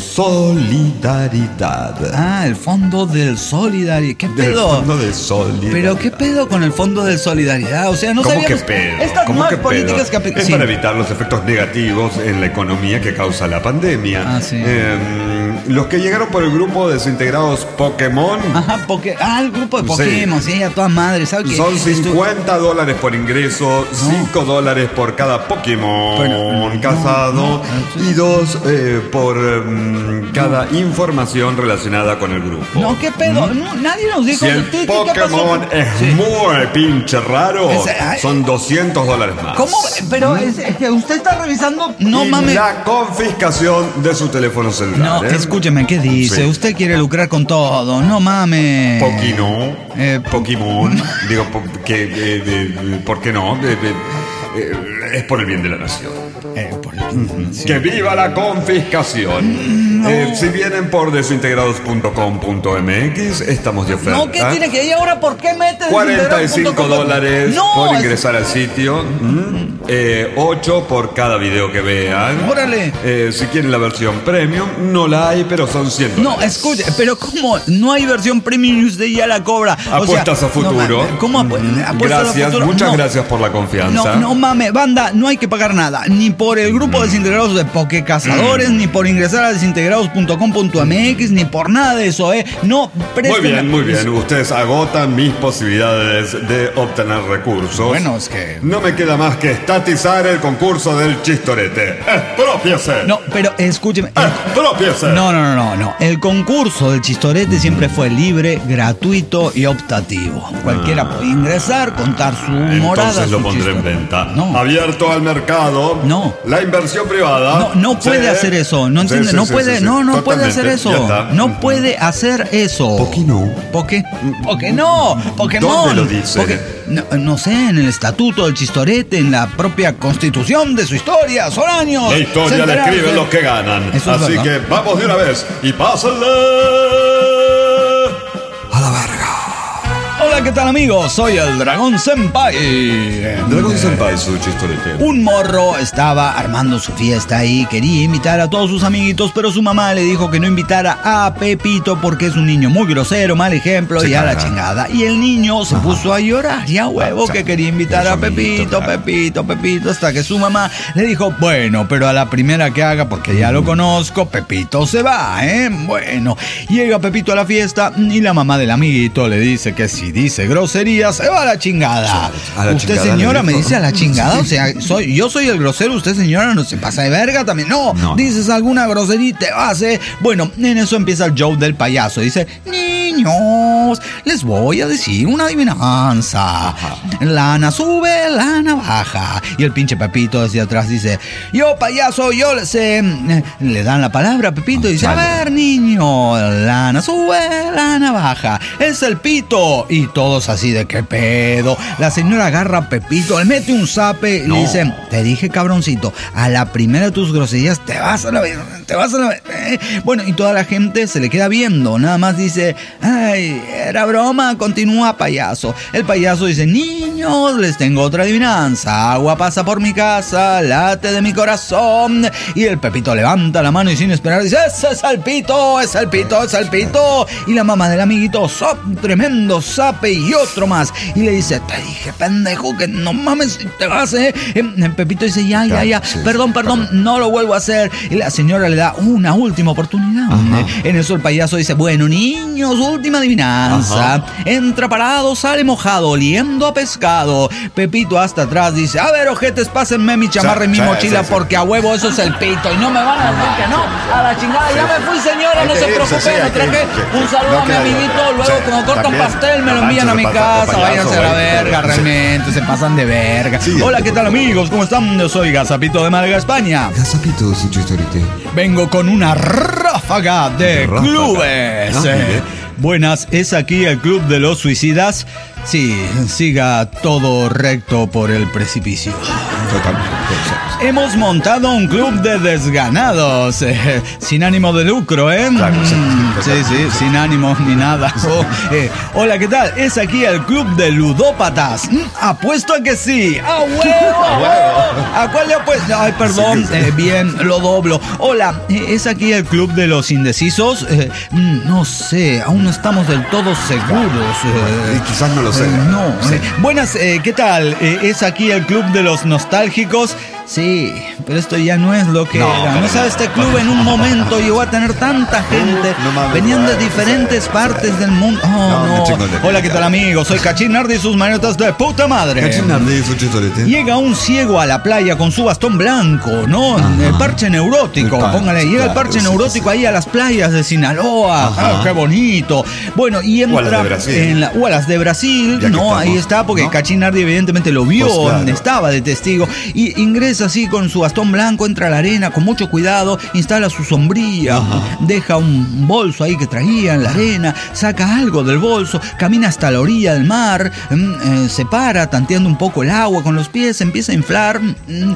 Solidaridad. Ah, el fondo del Solidaridad. ¿Qué Del pedo? fondo de Solidaridad. Pero qué pedo con el fondo del Solidaridad. O sea, no ¿Cómo sabíamos que pedo? estas ¿Cómo nuevas que políticas pedo? que aplican. Es Sí. para evitar los efectos negativos en la economía que causa la pandemia. Ah, sí. Eh, los que llegaron por el grupo Desintegrados Pokémon Ajá, porque, ah, el grupo de Sí. Pokémon, sí, a toda madre, ¿sabes qué? son Estu- cincuenta dólares por ingreso, cinco dólares por cada Pokémon Bueno, no, cazado no, no, y dos eh, por mm, cada información relacionada con el grupo. No, qué pedo, no, nadie nos dijo. Si el ¿Qué- qué pasó? Pokémon es Sí. muy pinche raro, Ese- ay. son doscientos dólares más. ¿Cómo? Pero es, es que usted está revisando. No y mames. la confiscación de su teléfono celular. No, ¿eh? escúcheme, ¿qué dice? Sí. Usted quiere lucrar con todo. No mames. Poquino, Eh, Pokémon, digo, po- que, eh, de- ¿por qué no? De- de- eh, es por el bien de la nación. Eh, por el- sí. ¡Que viva la confiscación! Eh, si vienen por desintegrados punto com punto m x, estamos de oferta. No, ¿qué tiene que ir ahora? ¿Por qué mete cuarenta y cinco dólares No, por es- ingresar al sitio, ¿m? eh, ocho por cada video que vean. Órale. Eh, si quieren la versión premium, no la hay, pero son cien No, dólares. escuche, pero ¿cómo? No hay versión premium y usted ya la cobra. O sea, Apuestas a no futuro. mames, ¿Cómo apu- apuestas a Gracias, futuro? muchas No. gracias por la confianza. No, no mames, banda, no hay que pagar nada, ni por el grupo Desintegrados de Pokecazadores, ni por ingresar a desintegrados punto com punto m x, ni por nada de eso, ¿eh? No, Muy presten- bien, muy bien. Ustedes agotan mis posibilidades de obtener recursos. Bueno, es que... No me queda más que estatizar el concurso del chistorete. ¡Expropiese! No, pero escúcheme. Ah, el- ¡Expropiese! No, no, no, no, no. El concurso del chistorete siempre fue libre, gratuito y optativo. Cualquiera puede ingresar, contar su morada. Entonces lo su pondré en chistorete. venta. No. Abierto al mercado. No. La inversión privada. No, no puede Sí. hacer eso, no Sí, entiende, sí, no sí, puede, sí, sí. no, no puede hacer Totalmente. eso, Ya está. no puede hacer eso. ¿Por qué no? ¿Por qué? ¿Por qué no? Pokémon. ¿Dónde lo dice? Porque- no, no sé, en el estatuto del chistorete, en la propia constitución de su historia, son años. La historia la centenares escriben de- los que ganan. Eso es Así verdad. que vamos de una vez y pásenle a la verga. Hola, ¿qué tal, amigos? Soy el Dragón Senpai. Dragon Senpai, su chistorete. Un morro estaba armando su fiesta y quería invitar a todos sus amiguitos, pero su mamá le dijo que no invitara a Pepito porque es un niño muy grosero, mal ejemplo Sí, y a la claro. chingada. Y el niño se puso a llorar y a huevo Ah, que sí. quería invitar Su a amiguito, Pepito, claro. Pepito, Pepito, hasta que su mamá le dijo, bueno, pero a la primera que haga, porque ya lo conozco, Pepito se va, ¿eh? Bueno, llega Pepito a la fiesta y la mamá del amiguito le dice que si dice grosería, se va a la chingada. A la usted, chingada, señora, le me dijo. dice a la chingada. O sea, soy, yo soy el grosero, usted, señora, no se pasa de verga también. No, No. dices alguna grosería y te vas, ¿eh? Bueno, en eso empieza el show del payaso. Dice, niños, les voy a decir una adivinanza. Lana sube, lana baja. Y el pinche Pepito desde atrás dice, yo, payaso, yo le sé. Le dan la palabra a Pepito y dice, a ver, niño, lana sube, lana baja. Es el pito. Y todos así de qué pedo. La señora agarra a Pepito, le mete un zape y No. le dice, te dije, cabroncito, a la primera de tus groserías te vas a la ver, te vas a la ver. Eh. Bueno, y toda la gente se le queda viendo. Nada más dice, ay, era broma, continúa, payaso. El payaso dice, niños, les tengo otra adivinanza. Agua pasa por mi casa, late de mi corazón. Y el Pepito levanta la mano y sin esperar dice, ese es el pito, es el pito, es el pito. Y la mamá del amiguito, so, tremendo zape y otro más. Y le dice, te dije, pendejo, que no mames, te vas, eh. Eh, Pepito dice, ya, ya, ya, Sí, perdón, perdón, no lo vuelvo a hacer. Y la señora le da una última oportunidad. En eso el payaso dice, bueno, niños, última adivinanza. Ajá. Entra parado, sale mojado, oliendo a pescado. Pepito hasta atrás dice, a ver, ojetes, pásenme mi chamarra y mi Sí, mochila sí, sí. porque a huevo eso es el pito. Y no me van a decir que no. A la chingada, ya me fui, señora, Hay no que se irse, preocupe. sí, hay Me que traje irse. un saludo No a mi queda de amiguito. otra. Luego, Sí, cuando cortan también. pastel, me lo No envían a mi manches, de pa- de casa. payaso, Váyanse a la güey. verga, Sí. realmente. Se pasan de verga. Sí, Hola, el ¿qué tal, amigos? ¿Cómo están? Yo soy Gazapito de Málaga, España. Gazapito, su chistorete. Vengo con una ráfaga de Ráfaga. clubes. Ah, Eh, bien. buenas, ¿es aquí el Club de los Suicidas? Sí, siga todo recto por el precipicio. Totalmente. Hemos montado un club de desganados, eh, sin ánimo de lucro, ¿eh? Claro, sí, Mm, sí, sí, sin ánimo ni nada. Oh, eh, hola, ¿qué tal? Es aquí el club de ludópatas. Mm, apuesto a que sí. ¡A huevo! ¡A huevo! ¿A cuál le apuesto? Ay, perdón. Eh, bien, lo doblo. Hola, eh, ¿es aquí el club de los indecisos? Eh, mm, no sé, aún no estamos del todo seguros. Eh, Y quizás no lo sé. eh, no. eh. Buenas, eh, ¿qué tal? Eh, ¿Es aquí el club de los nostálgicos? Sí, pero esto ya no es lo que No, era. para No sabe, nada. este club en un momento llegó a tener tanta gente. No mames, Venían de no, diferentes sí, partes sí. del mundo. Oh, No, no. me chingo de Hola, ¿qué vida. tal, amigos? Soy Cachín Nardi y sus manetas de puta madre. Cachinardi, su chistolete. Llega un ciego a la playa con su bastón blanco, ¿no? El parche neurótico, El parche, póngale. Llega el claro, parche sí, neurótico sí. ahí a las playas de Sinaloa. Ajá. Ah, qué bonito. Bueno, y O a las entra de Brasil. en la, o a las de Brasil, Ya que ¿no? estamos, Ahí está, porque ¿no? Cachín Nardi evidentemente lo vio, Pues claro. estaba de testigo. Y ingresa así con su bastón blanco, entra a la arena con mucho cuidado, instala su sombrilla, Ajá. deja un bolso ahí que traía en la arena, saca algo del bolso, camina hasta la orilla del mar, mm, eh, se para tanteando un poco el agua con los pies, empieza a inflar. mm,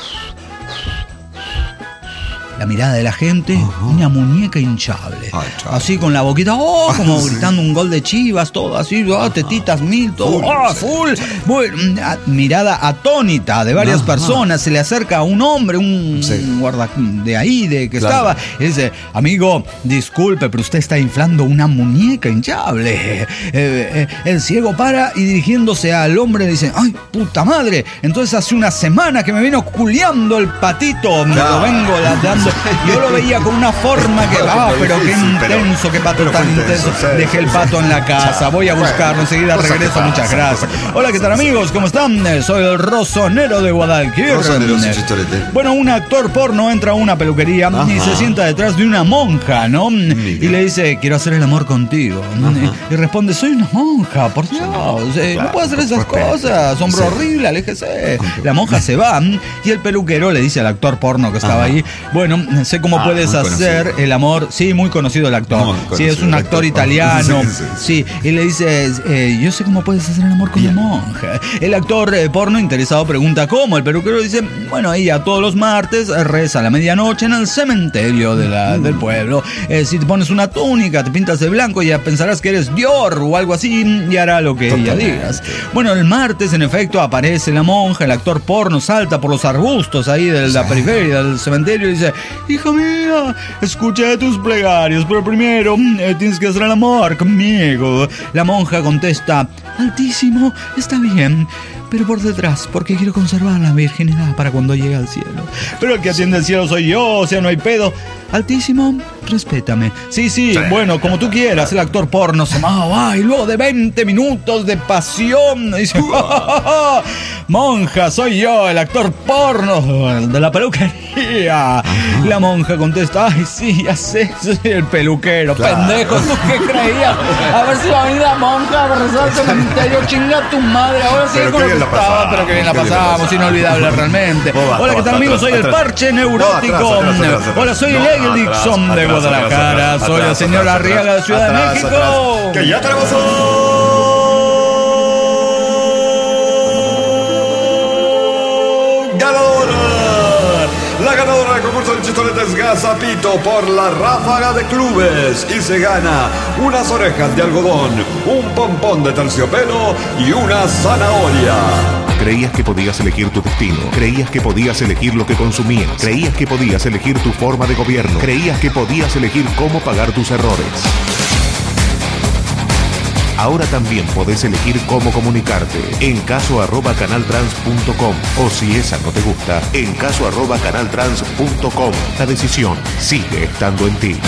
La mirada de la gente, una muñeca hinchable. Ay, chao. Así con la boquita, oh, como Sí. gritando un gol de Chivas, todo así, oh, tetitas mil, todo, Full, oh, sí. full. Bueno, mm, a- mirada atónita de varias Ajá. personas. Se le acerca a un hombre, un Sí. guarda de ahí, de que Claro. estaba, y dice, amigo, disculpe, pero usted está inflando una muñeca hinchable. Eh, eh, el ciego para y dirigiéndose al hombre le dice, ay, puta madre, entonces hace una semana que me vino culiando el patito, me lo Claro. vengo dando. Yo lo veía con una forma que, ah, pero qué difícil, pero- intenso, qué pato pero tan fue intenso, intenso. sí, Dejé el sí, pato sí. en la casa, voy a buscarlo, enseguida Cosa que regreso, pasa, muchas gracias. cosa que pasa. Hola, ¿qué tal, amigos? ¿Cómo están? Eh, Soy el Rosonero de Guadalquivir. Rosonero, su chistorete. Bueno, un actor porno entra a una peluquería Ajá. y se sienta detrás de una monja, ¿no? Y le dice, quiero hacer el amor contigo. Y responde, soy una monja, por Dios, eh, no Claro, puedo hacer esas por respeto. cosas, hombre Sí. horrible, aléjese. La monja se va y el peluquero le dice al actor porno que estaba Ajá. ahí, bueno, sé cómo Ah, puedes muy hacer conocido. el amor. Sí, muy conocido el actor. Muy Sí, conocido es un el actor actor porno. italiano. Sí, sí, Sí, y le dice, eh, yo sé cómo puedes hacer el amor con la monja. El actor eh, porno interesado pregunta cómo. El peluquero dice, bueno, ella todos los martes eh, reza a la medianoche en el cementerio de la- del pueblo. Eh, si te pones una túnica, te pintas de blanco, ya pensarás que eres Dior o algo así y hará lo que ella Totalmente. digas. Bueno, el martes, en efecto, aparece la monja, el actor porno salta por los arbustos ahí de la periferia del cementerio y dice, hija mía, escuché tus plegarias, pero primero mm, eh, tienes que hacer el amor conmigo. La monja contesta, Altísimo, está bien, pero por detrás, porque quiero conservar la virginidad para cuando llegue al cielo. Pero el que atiende al cielo soy yo, o sea, no hay pedo. Altísimo, respétame. Sí, sí, bueno, como tú quieras. El actor porno se va y luego de veinte minutos de pasión dice, monja, soy yo, el actor porno de la peluquería. La monja contesta, ay, sí, ya sé, soy el peluquero. Claro. Pendejo, ¿tú qué creías? A ver si va a venir la monja a rezar al cementerio, chinga tu madre. Ahora sí Pero con qué lo que bien la estaba, pasamos, pero que bien la qué bien la pasamos, pasamos. inolvidable realmente. Oh, basta, Hola, ¿qué tal, basta, amigos? Soy el atrás, parche atrás. neurótico. No, atrás, atrás, atrás, Hola, soy atrás. el No, Egg Dixon atrás, de atrás, Guadalajara. atrás, Soy el atrás, señor atrás, Arriaga de Ciudad de atrás, México. atrás. Que ya tenemos un ganadora. La ganadora del concurso de chistoretes Gazapito por la ráfaga de clubes y se gana unas orejas de algodón, un pompón de terciopelo y una zanahoria. Creías que podías elegir tu destino. Creías que podías elegir lo que consumías. Creías que podías elegir tu forma de gobierno. Creías que podías elegir cómo pagar tus errores. Ahora también podés elegir cómo comunicarte en caso arroba canaltrans punto com o si esa no te gusta, en caso arroba canaltrans punto com. La decisión sigue estando en ti.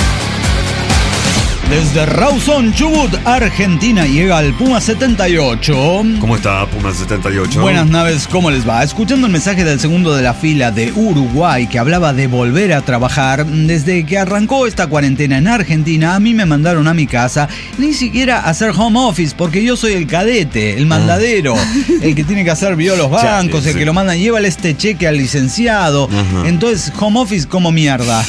Desde Rawson, Chubut, Argentina, llega el Puma setenta y ocho. ¿Cómo está Puma setenta y ocho? Buenas naves, ¿cómo les va? Escuchando el mensaje del segundo de la fila de Uruguay que hablaba de volver a trabajar, desde que arrancó esta cuarentena en Argentina, a mí me mandaron a mi casa ni siquiera a hacer home office, porque yo soy el cadete, el mandadero, el que tiene que hacer vio los bancos, sí, el sí. que lo manda, llévale este cheque al licenciado. Ajá. Entonces, home office como mierda.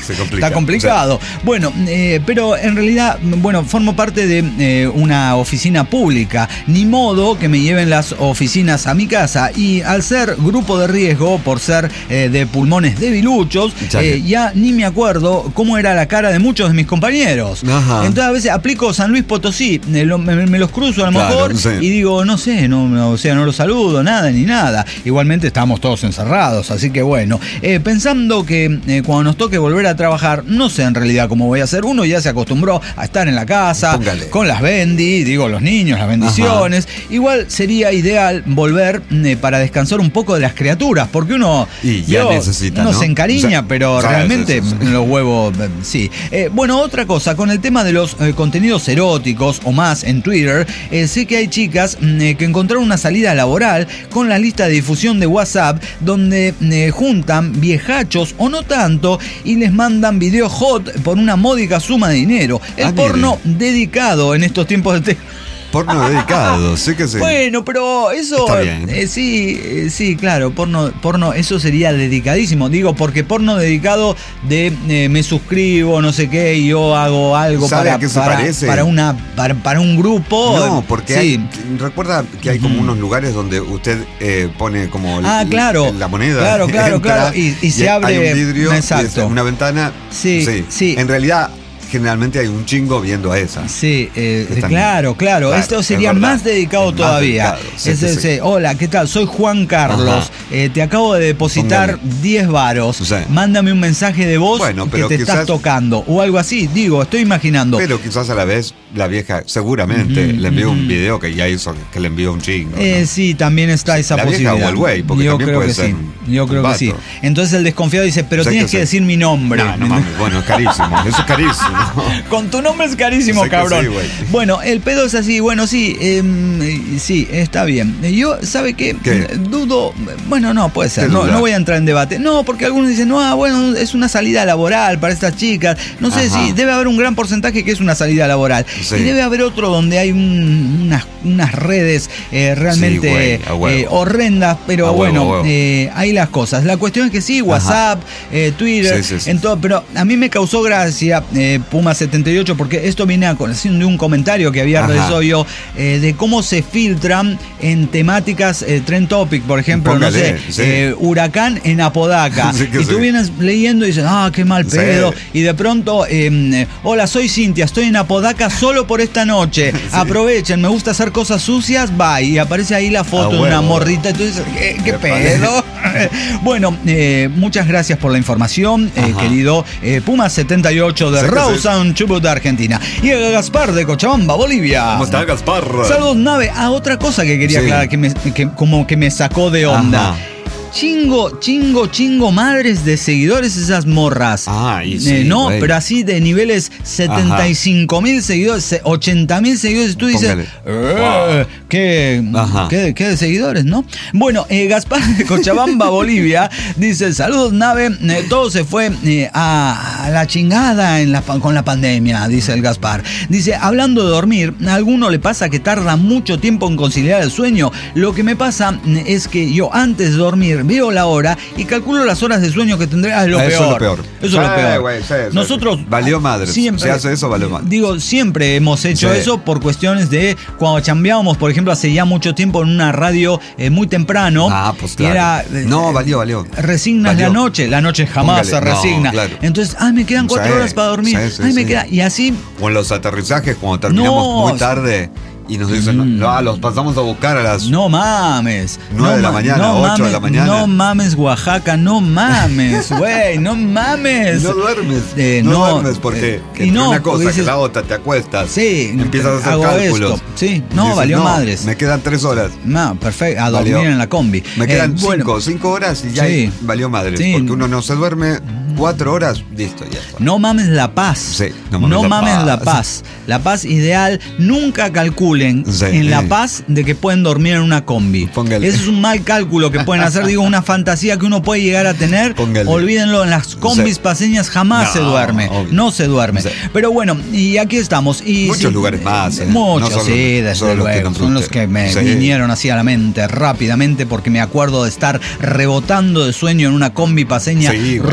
se complica. Está complicado. Sí. Bueno, eh, pero en realidad, bueno, formo parte de eh, una oficina pública. Ni modo que me lleven las oficinas a mi casa. Y al ser grupo de riesgo, por ser eh, de pulmones debiluchos, eh, ya ni me acuerdo cómo era la cara de muchos de mis compañeros. Ajá. Entonces a veces aplico San Luis Potosí, me, lo, me, me los cruzo a lo claro, mejor sí. y digo, no sé, no, no, o sea, no los saludo, nada ni nada. Igualmente estamos todos encerrados, así que bueno, eh, pensando que eh, cuando nos toque volver a trabajar, no sé en realidad cómo voy a hacer. Uno ya se acostumbró a estar en la casa, Póngale. con las bendi, digo, los niños, las bendiciones. Ajá. Igual sería ideal volver eh, para descansar un poco de las criaturas, porque uno, y ya yo, necesita, uno ¿no? se encariña, o sea, pero sabes, realmente eso, eso. los huevos, sí. Eh, bueno, otra cosa, con el tema de los eh, contenidos eróticos o más en Twitter, eh, sé que hay chicas eh, que encontraron una salida laboral con la lista de difusión de WhatsApp, donde eh, juntan viejachos o no tanto y les mandan videos hot por una módica suma de dinero. El ah, porno mire. dedicado en estos tiempos de... Te- Porno dedicado, sí que sí. Bueno, pero eso... Está bien. Eh, sí, eh, sí, claro, porno, porno, eso sería dedicadísimo. Digo, porque porno dedicado de eh, me suscribo, no sé qué, y yo hago algo ¿Sabe para, a qué se para, parece? para, una, para, para un grupo. No, porque sí. hay, recuerda que hay como unos lugares donde usted eh, pone como ah, l- claro, la moneda. Claro, claro, entra, claro. Y, y se y abre... hay un vidrio, exacto. Y una ventana. Sí, sí, sí. En realidad... generalmente hay un chingo viendo a esa. Sí, eh, claro, claro, claro. Esto sería más dedicado es todavía. Más dedicado. Sí, es, sí, es, sí. Hola, ¿qué tal? Soy Juan Carlos. Eh, te acabo de depositar diez varos. Sí. Mándame un mensaje de voz bueno, que te quizás, estás tocando. O algo así. Digo, estoy imaginando. Pero quizás a la vez la vieja seguramente uh-huh, le envió uh-huh. un video que ya hizo que le envió un chingo. ¿no? Eh, sí, también está sí, esa la posibilidad. Vieja o el güey, porque Yo también creo puede que ser sí. Yo creo que sí. Entonces el desconfiado dice, pero o sea tienes que, que decir mi nombre. No, no mames, bueno, es carísimo. Eso es carísimo. Con tu nombre es carísimo, cabrón. Sí, bueno, el pedo es así, bueno, sí, eh, sí, está bien. Yo, ¿sabe qué? ¿Qué? Dudo, bueno, no, puede ser, no, no voy a entrar en debate. No, porque algunos dicen, no, ah, bueno, es una salida laboral para estas chicas. No sé Ajá. si debe haber un gran porcentaje que es una salida laboral. Sí. Y debe haber otro donde hay un, unas, unas redes eh, realmente sí, güey, eh, horrendas, pero a bueno, huevo, eh, hay las cosas. La cuestión es que sí, WhatsApp, eh, Twitter, sí, sí, sí. En todo, pero a mí me causó gracia eh, Puma setenta y ocho, porque esto viene a colación de un comentario que había realizado yo eh, de cómo se filtran en temáticas eh, Trend Topic, por ejemplo, Póngale, no sé, sí. eh, huracán en Apodaca. Sí, y tú sí. vienes leyendo y dices, ah, qué mal pedo. Sí. Y de pronto, eh, hola, soy Cintia, estoy en Apodaca solo por esta noche. Sí. Aprovechen, me gusta hacer cosas sucias, bye. Y aparece ahí la foto ah, de una bueno. morrita. Y tú dices, ¿qué, qué pedo? Bueno, eh, muchas gracias por la información, eh, querido eh, Puma setenta y ocho de Rawson, Chubut, Argentina. Y a Gaspar de Cochabamba, Bolivia. ¿Cómo está, Gaspar? Saludos, nave. Ah, otra cosa que quería sí. aclarar, que, me, que como que me sacó de onda. Ajá. Chingo, chingo, chingo madres de seguidores esas morras. Ah, y sí, eh, no, wey. Pero así de niveles setenta y cinco mil seguidores, ochenta mil seguidores. Tú dices, eh, wow. ¿qué, qué, ¿qué de seguidores, no? Bueno, eh, Gaspar de Cochabamba, Bolivia, dice, saludos, nave. Eh, todo se fue eh, a, a la chingada en la, con la pandemia, dice el Gaspar. Dice, hablando de dormir, a alguno le pasa que tarda mucho tiempo en conciliar el sueño. Lo que me pasa es que yo antes de dormir veo la hora y calculo las horas de sueño que tendré. Ah, es lo ah, peor. Eso es lo peor. Eso es lo peor. Wey, sí, sí, Nosotros. Sí. Valió madre. Siempre. Si hace eso, valió madre. Digo, siempre hemos hecho sí. eso por cuestiones de cuando chambeábamos, por ejemplo, hace ya mucho tiempo en una radio eh, muy temprano. Ah, pues claro. Era, eh, no, valió, valió. Resignas valió. la noche. La noche jamás Póngale. se resigna. No, claro. Entonces, ah, me quedan cuatro sí, horas para dormir. Sí, sí, ay, me sí. queda. Y así. O en los aterrizajes, cuando terminamos no. muy tarde. Y nos dicen, no, los pasamos a buscar a las no mames nueve no de la mañana, no ocho mames, de la mañana. No mames, Oaxaca, no mames, güey, no mames. No duermes, eh, no, no duermes porque eh, entre no, una cosa dices, que la otra te acuestas. Sí, empiezas a hacer hago cálculos. Esto. Sí, no, dices, valió no, madres. Me quedan tres horas. No, perfecto, a dormir valió. En la combi. Me quedan eh, cinco, bueno, cinco horas y ya sí, valió madres. Sí. Porque uno no se duerme cuatro horas, listo, ya está. No mames la paz. Sí, no mames, no la, mames paz. la paz. La paz ideal. Nunca calculen sí. en la paz de que pueden dormir en una combi. Póngale. Ese es un mal cálculo que pueden hacer. Digo, una fantasía que uno puede llegar a tener. Póngale. Olvídenlo, en las combis sí. paseñas jamás no, se duerme. Obvio. No se duerme. Sí. Pero bueno, y aquí estamos. Y muchos si, lugares más. Eh. Muchos, no sí, desde luego. Los son los que me sí. vinieron así a la mente rápidamente porque me acuerdo de estar rebotando de sueño en una combi paseña sí, rumbo bueno, bueno.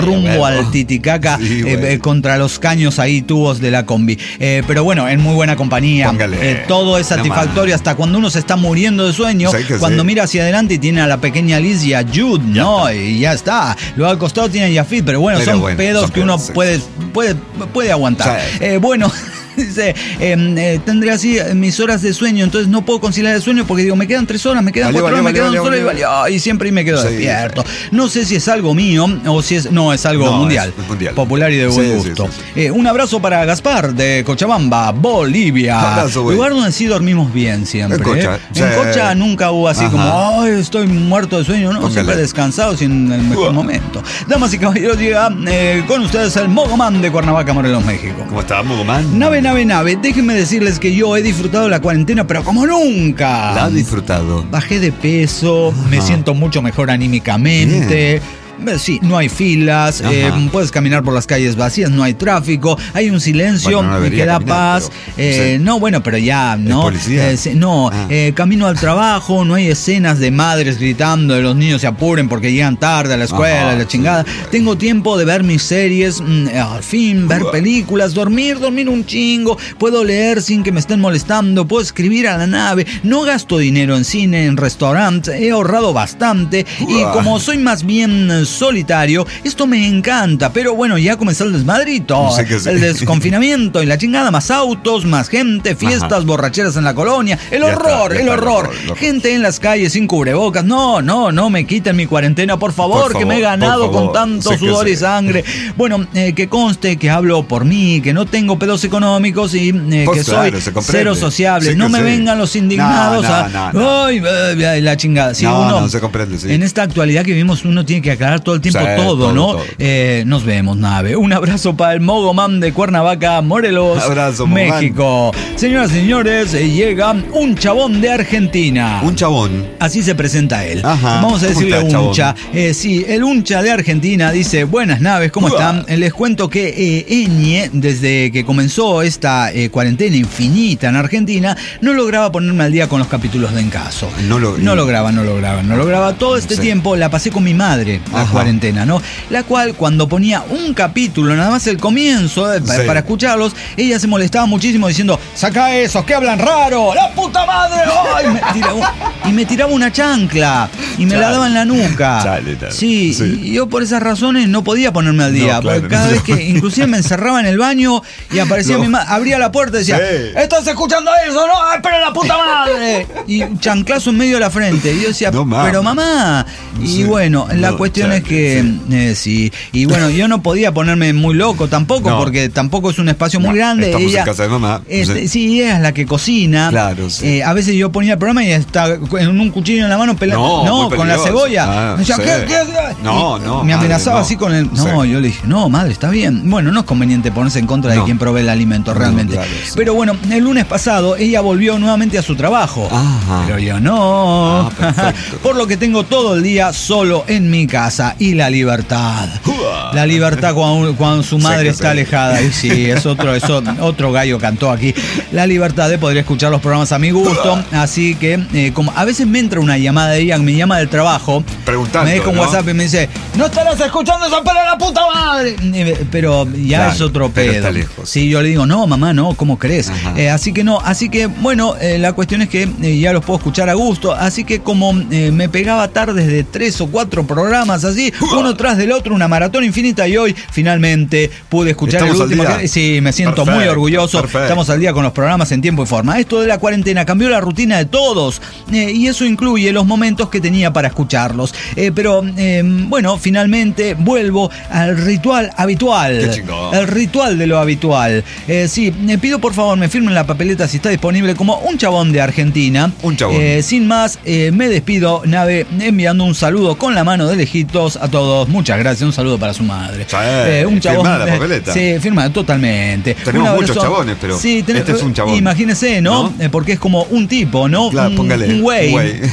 al Titicaca Sí, eh, güey. eh, contra los caños ahí, tubos de la combi. Eh, pero bueno, en muy buena compañía. Póngale. Eh, todo es No satisfactorio hasta cuando uno se está muriendo de sueño, Sí que cuando sí. mira hacia adelante y tiene a la pequeña Liz y a Jude, ¿no? Y ya está. Luego al costado tiene a Yafit, pero bueno, Pero son bueno, pedos son que uno pedos, sí. puede, puede, puede aguantar. Sí. Eh, bueno. Dice, eh, eh, tendré así eh, mis horas de sueño, entonces no puedo conciliar el sueño porque digo, me quedan tres horas, me quedan Valió, cuatro horas, me valió, quedan dos valió, horas y valió. valió, y siempre me quedo Sí, despierto. No sé si es algo mío o si es, no, es algo No, mundial, es mundial. popular y de buen Sí, sí, gusto. sí, sí. Eh, un abrazo para Gaspar de Cochabamba, Bolivia. Abrazo, güey. Lugar donde sí dormimos bien siempre. En Cocha, ¿eh? sí. En Cocha nunca hubo así Ajá. como, ay, estoy muerto de sueño, no, Póngale. siempre descansados y en el mejor Uah. momento. Damas y caballeros, llega eh, con ustedes el Mogomán de Cuernavaca, Morelos, México. ¿Cómo está, Mogomán? Nave, nave, nave, déjenme decirles que yo he disfrutado la cuarentena, pero como nunca. La ha disfrutado. Bajé de peso, me Ajá. siento mucho mejor anímicamente. Eh, Sí, no hay filas, Ajá. eh, puedes caminar por las calles vacías, no hay tráfico, hay un silencio Bueno, no que debería da caminar, paz. pero, eh, sí. No, bueno, pero ya, ¿no? policía? Eh, sí, no, Ah. eh, camino al trabajo, no hay escenas de madres gritando de los niños se apuren porque llegan tarde a la escuela, Ajá, la chingada. sí. Tengo tiempo de ver mis series, mm, al fin, ver Uah. películas, dormir, dormir un chingo, puedo leer sin que me estén molestando, puedo escribir a la nave, no gasto dinero en cine, en restaurantes, he ahorrado bastante y Uah. como soy más bien eh, solitario, esto me encanta, pero bueno, ya comenzó el desmadrito, Sí que sí. el desconfinamiento y la chingada, más autos, más gente, fiestas, Ajá. borracheras en la colonia, el Ya horror, está, ya el está, el horror, horror, el horror. gente en las calles sin cubrebocas, no, no, no me quiten mi cuarentena, por favor, Por que me he favor, ganado por con favor. tanto Sí que sudor y sí. sangre. Bueno, eh, que conste que hablo por mí, que no tengo pedos económicos y eh, Pues que claro, soy se comprende. cero sociable. Sí no que me sí. vengan los indignados No, no, a, no, no. ay, ay, ay, la chingada. Si No, uno, no, se comprende, sí. En esta actualidad que vivimos, uno tiene que aclarar todo el tiempo Sí, todo, todo, ¿no? todo. Eh, nos vemos, nave. Un abrazo para el Mogomán de Cuernavaca, Morelos, Abrazo, Mogomán. México. Señoras y señores, eh, llega un chabón de Argentina. Un chabón. Así se presenta él. Ajá. Vamos a ¿Cómo decirle estás, uncha. Eh, sí, el uncha de Argentina dice, buenas naves, ¿cómo Uah. están? Eh, Les cuento que eh, Eñe, desde que comenzó esta eh, cuarentena infinita en Argentina, no lograba ponerme al día con los capítulos de Encaso. No lo- no lograba, no lograba, no lograba. Todo este Sí. tiempo la pasé con mi madre, la Ajá. cuarentena, ¿no? La cual cuando ponía un capítulo, nada más el comienzo, eh, pa- Sí. para escucharlos, ella se molestaba muchísimo diciendo, saca esos que hablan raro, la puta madre. ¡Ay! Me tiraba- y me tiraba una chancla y me la Chale. daba en la nuca. Chale, chale. Sí, Sí. y yo por esas razones no podía ponerme al día. No, claro, porque cada no. vez que inclusive me encerraba en el baño y aparecía No. mi madre, abría la puerta y decía, Sí. ¿estás escuchando eso? No, ¡ay, pero la puta madre! Y un chanclazo en medio de la frente. Y yo decía, No, mames. pero mamá. Y Sí. bueno, la No, cuestión chale, es que sí. eh, sí. Y bueno, yo no podía ponerme muy loco tampoco, No. porque tampoco es un espacio muy No, grande. estamos en Ella, casa de mamá. este, Sí. sí, ella es la que cocina. Claro, sí. Eh, a veces yo ponía el programa y está con un cuchillo en la mano peleando. No, No, muy con la peligroso. cebolla. Ah, Me decía, sí. ¿qué, qué, qué? No, Y no, Me madre, amenazaba no. así con el. No, Sí. yo le dije, no, madre, está bien. Bueno, no es conveniente ponerse en contra de No. quien provee el alimento, No, realmente. claro, sí. Pero bueno, el lunes pasado ella volvió nuevamente a su trabajo. Ajá. Pero yo no. Ah, perfecto. Por lo que tengo todo el día solo en mi casa. Y la libertad. Uah. La libertad cuando, cuando su Sí madre que está sí. alejada. Y sí, es otro, es otro gallo cantó aquí. La libertad de poder escuchar los programas a mi gusto. Así que, eh, como a veces me entra una llamada de ella, me llama del trabajo. Preguntando, Me deja un ¿no? WhatsApp y me dice, no estarás escuchando esa pela la puta madre. Eh, Pero ya Claro, es otro pero pedo. está lejos. Sí, yo le digo, no, mamá, no, ¿cómo crees? Ajá. Eh, así que no, así que bueno, eh, la cuestión es que eh, ya los puedo escuchar a gusto. Así que como eh, me pegaba tardes de tres o cuatro programas así, uno tras del otro, una maratón infinita, y hoy finalmente pude escuchar ¿Estamos el al último. día? Que- sí, me siento Perfecto, muy orgulloso. perfecto. Estamos al día con los programas en tiempo y forma. Esto de la cuarentena cambió la rutina de todos eh, y eso incluye los momentos que tenía para escucharlos. Eh, pero eh, bueno, finalmente vuelvo al ritual habitual. Qué chingón. El ritual de lo habitual. Eh, sí, me pido por favor me firmen la papeleta si está disponible como un chabón de Argentina. Un chabón. Eh, sin más, eh, me despido, nave, enviando un saludo con la mano de lejitos a todos. Muchas gracias, un saludo para su madre. Sí, Eh, un chabón. firmada la eh, papeleta. sí, firmada totalmente. Tenemos Un abrazo- muchos chabones, pero Sí, ten- este es un chabón. Imagínese, ¿no? ¿No? Eh, porque es como un tipo, ¿no? Claro, un, póngale. un güey. güey.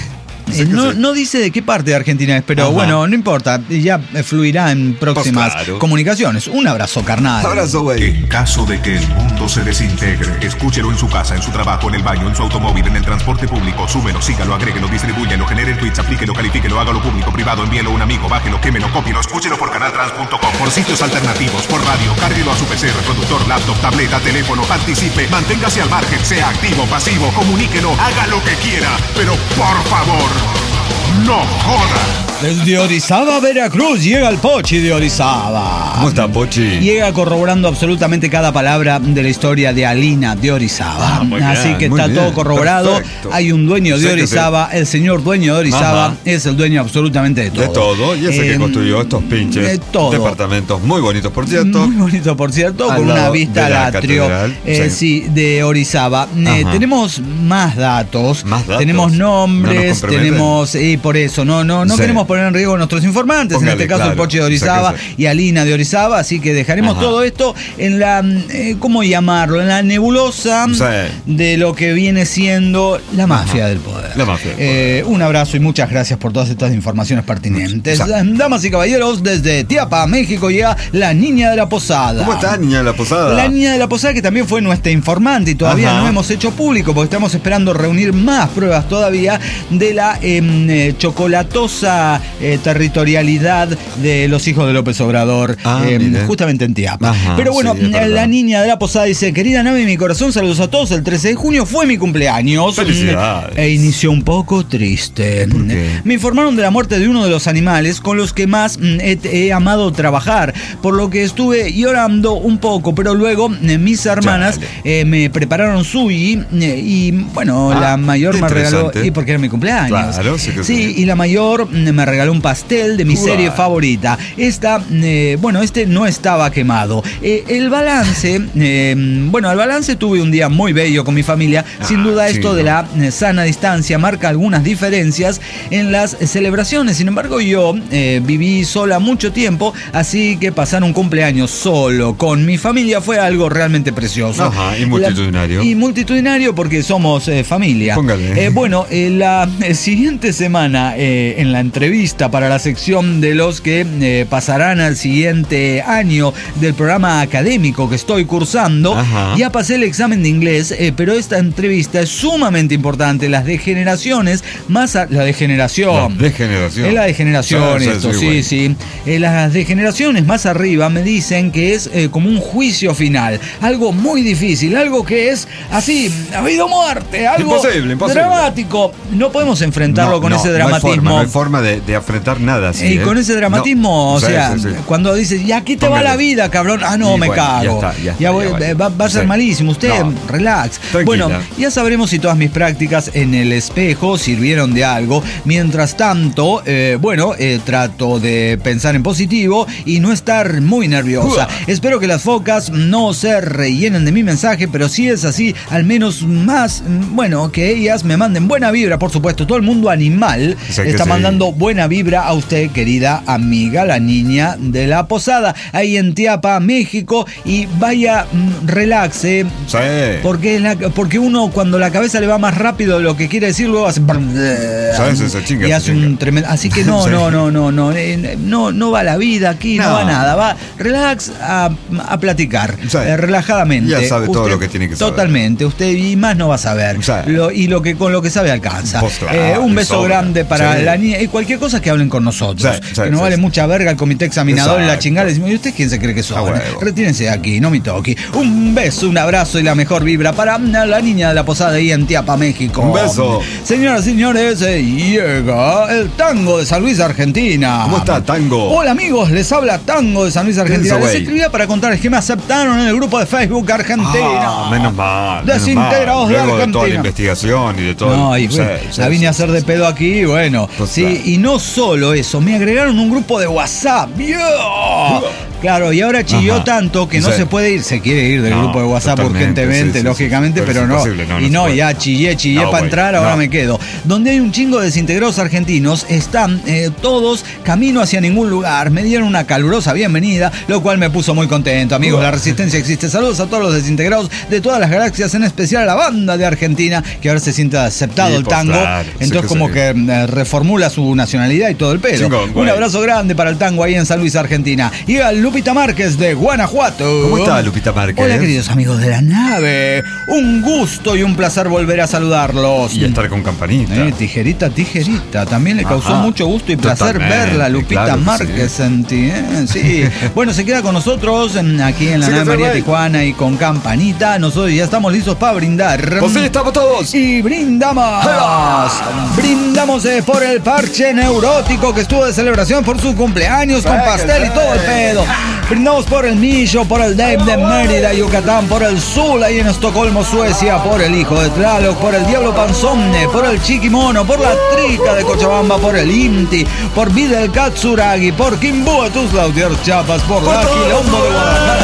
Eh, no, no dice de qué parte de Argentina es, pero Ajá. bueno, no importa, ya fluirá en próximas pues claro. comunicaciones. Un abrazo, carnal. Abrazo, güey. En caso de que el mundo se desintegre, escúchelo en su casa, en su trabajo, en el baño, en su automóvil, en el transporte público. Súbelo, sígalo, agréguelo, distribúyelo, genere tweets, aplíquelo, califíquelo, hágalo público, privado, envíelo a un amigo, bájelo, quémelo, cópielo, escúchelo por canal trans punto com, por sitios alternativos, por radio, cárguelo a su P C, reproductor, laptop, tableta, teléfono, participe, manténgase al margen, sea activo, pasivo, comuníquelo, haga lo que quiera, pero por favor, no joda. Desde Orizaba, Veracruz, llega el Pochi de Orizaba. ¿Cómo está, Pochi? Llega corroborando absolutamente cada palabra de la historia de Alina de Orizaba. Ah, Así bien, que está bien, todo corroborado. Perfecto. Hay un dueño de Orizaba. El señor dueño de Orizaba Ajá. es el dueño absolutamente de todo. De todo. Y ese eh, que construyó estos pinches de todo. departamentos muy bonitos, por cierto. Muy bonitos, por cierto, Al con una vista al atrio. Eh, sí. sí, de Orizaba. Eh, tenemos más datos. Más datos. Tenemos nombres, no tenemos... Y eh, por eso, no, no, no sí. queremos poner en riesgo a nuestros informantes, Póngale, en este caso claro, el Pochi de Orizaba sí. y Alina de Orizaba, así que dejaremos Ajá. todo esto en la, eh, ¿cómo llamarlo? En la nebulosa sí. de lo que viene siendo la mafia Ajá. del poder. La mafia del poder. Eh, un abrazo y muchas gracias por todas estas informaciones pertinentes. Damas y caballeros, desde Tiapa, México, llega la Niña de la Posada. ¿Cómo está, Niña de la Posada? La Niña de la Posada, que también fue nuestra informante y todavía Ajá. no hemos hecho público porque estamos esperando reunir más pruebas todavía de la eh, chocolatosa eh, territorialidad de los hijos de López Obrador, ah, eh, justamente en Tiapa. Ajá, Pero bueno, sí, la Niña de la Posada dice: querida Nave, mi corazón, saludos a todos. El trece de junio fue mi cumpleaños. Felicidades. E inició un poco triste. Me informaron de la muerte de uno de los animales con los que más he, he amado trabajar, por lo que estuve llorando un poco, pero luego eh, mis hermanas eh, me prepararon sushi eh, y bueno, ah, la mayor me regaló, y porque era mi cumpleaños. Claro, sí, que sí, sí, y la mayor me regaló un pastel de mi Uah. serie favorita. Esta, eh, bueno, este no estaba quemado. Eh, el balance, eh, bueno, el balance tuve un día muy bello con mi familia. Ah, Sin duda esto sí, de la eh, sana distancia marca algunas diferencias en las celebraciones. Sin embargo, yo eh, viví sola mucho tiempo, así que pasar un cumpleaños solo con mi familia fue algo realmente precioso. Ajá, y multitudinario. La, y multitudinario porque somos eh, familia. Póngale. Eh, bueno, eh, la eh, siguiente semana eh, en la entrevista para la sección de los que eh, pasarán al siguiente año del programa académico que estoy cursando, Ajá. ya pasé el examen de inglés, eh, pero esta entrevista es sumamente importante. Las degeneraciones más... A, la degeneración. La degeneración. Es la degeneración, sí, esto, sí, sí. sí. Eh, las degeneraciones más arriba me dicen que es eh, como un juicio final. Algo muy difícil, algo que es así, ha habido muerte, algo imposible, imposible. dramático. No podemos enfrentarlo no, con no, ese dramatismo. No hay forma, no hay forma de, de enfrentar nada así. Y ¿eh? con ese dramatismo, no, o sea, sí, sí, sí. cuando dices, y aquí te Póngale. va la vida, cabrón. Ah, no, y me bueno, cago. Ya, está, ya, ya, voy, ya vale. va, va a ser sí. malísimo. Usted, no. relax. Tranquila. Bueno, ya sabremos si todas mis prácticas en el espejo sirvieron de algo. Mientras tanto, eh, bueno, eh, trato de pensar en positivo y no estar muy nerviosa. Uh. Espero que las focas no se rellenen de mi mensaje, pero si es así, al menos más, bueno, que ellas me manden buena vibra, por supuesto. Todo el mundo animal o sea está sí. mandando buena vibra a usted, querida amiga, la Niña de la Posada, ahí en Tiapa, México. Y vaya, relaxe, sí. porque, la, porque uno cuando la cabeza le va más rápido de lo que quiere decir, luego hace... ¿Sabes? Esa chinga, y hace chinga. un tremendo... Así que no, sí. no, no, no, no, eh, no, no va la vida aquí, no, no va nada, va relax a, a platicar, sí. eh, relajadamente. Ya sabe usted, todo lo que tiene que saber. Totalmente, usted y más no va a saber. Sí. Lo, y lo que con lo que sabe alcanza. Pues claro, eh, un beso sobra. grande para sí. la niña y cualquier cosa que hablen con nosotros. Sí, sí, que no sí, vale sí. mucha verga el comité examinador Exacto. y la chingada. Le decimos, ¿y usted quién se cree que son? Ah, Retírense de aquí, no me toque. Un beso, un abrazo y la mejor vibra para la Niña de la Posada ahí en Tiapa, México. Un beso. Señoras y señores, llega el Tango de San Luis, Argentina. ¿Cómo está, Tango? Hola, amigos, les habla Tango de San Luis, Argentina. Les escribía para contarles que me aceptaron en el grupo de Facebook Argentina. Ah, menos mal. Desintegrados de Argentina. De toda la investigación y de todo. No, y, bueno, sí, la sí, vine sí, a hacer sí. de pedo aquí, bueno. Pues sí, claro. Y no solo eso, me agregaron un grupo de WhatsApp. ¡Yo! Claro, y ahora chilló Ajá. tanto que no sí. se puede ir, se quiere ir del no, grupo de WhatsApp urgentemente, sí, sí, lógicamente, sí, pero, pero no. no. Y no, no ya chillé, chillé no, para entrar, ahora no. me quedo. Donde hay un chingo de desintegrados argentinos, están eh, todos camino hacia ningún lugar. Me dieron una calurosa bienvenida, lo cual me puso muy contento. Amigos, uh. la resistencia existe. Saludos a todos los desintegrados de todas las galaxias, en especial a la banda de Argentina, que ahora se siente aceptado sí, el tango. Pues, claro, Entonces sí como sí. que eh, reformula su nacionalidad y todo el pedo. Chingón, un abrazo grande para el tango ahí en San Luis, Argentina. Y a Lupita Márquez de Guanajuato. ¿Cómo está Lupita Márquez? Hola, queridos amigos de la nave. Un gusto y un placer volver a saludarlos. Y estar con Campanita. Eh, tijerita, tijerita. También le causó Ajá. mucho gusto y placer Totalmente, verla, Lupita claro Márquez sí. en ti. ¿eh? Sí. Bueno, se queda con nosotros en, aquí en la sí, nave María right. Tijuana y con Campanita. Nosotros ya estamos listos para brindar. Pues sí, estamos todos. Y brindamos. ¡Hola! Brindamos eh, por el parche neurótico que estuvo de celebración por su cumpleaños con pastel y todo el pedo. Brindamos por el Millo, por el Dave de Mérida, Yucatán, por el Zul ahí en Estocolmo, Suecia, por el Hijo de Tlaloc, por el Diablo Panzone, por el Chiquimono, por la Trica de Cochabamba, por el Inti, por Videl Katsuragi, por Quimbúa, Tuzla, Utier, Chiapas, por la Quilombo de Guadalajara,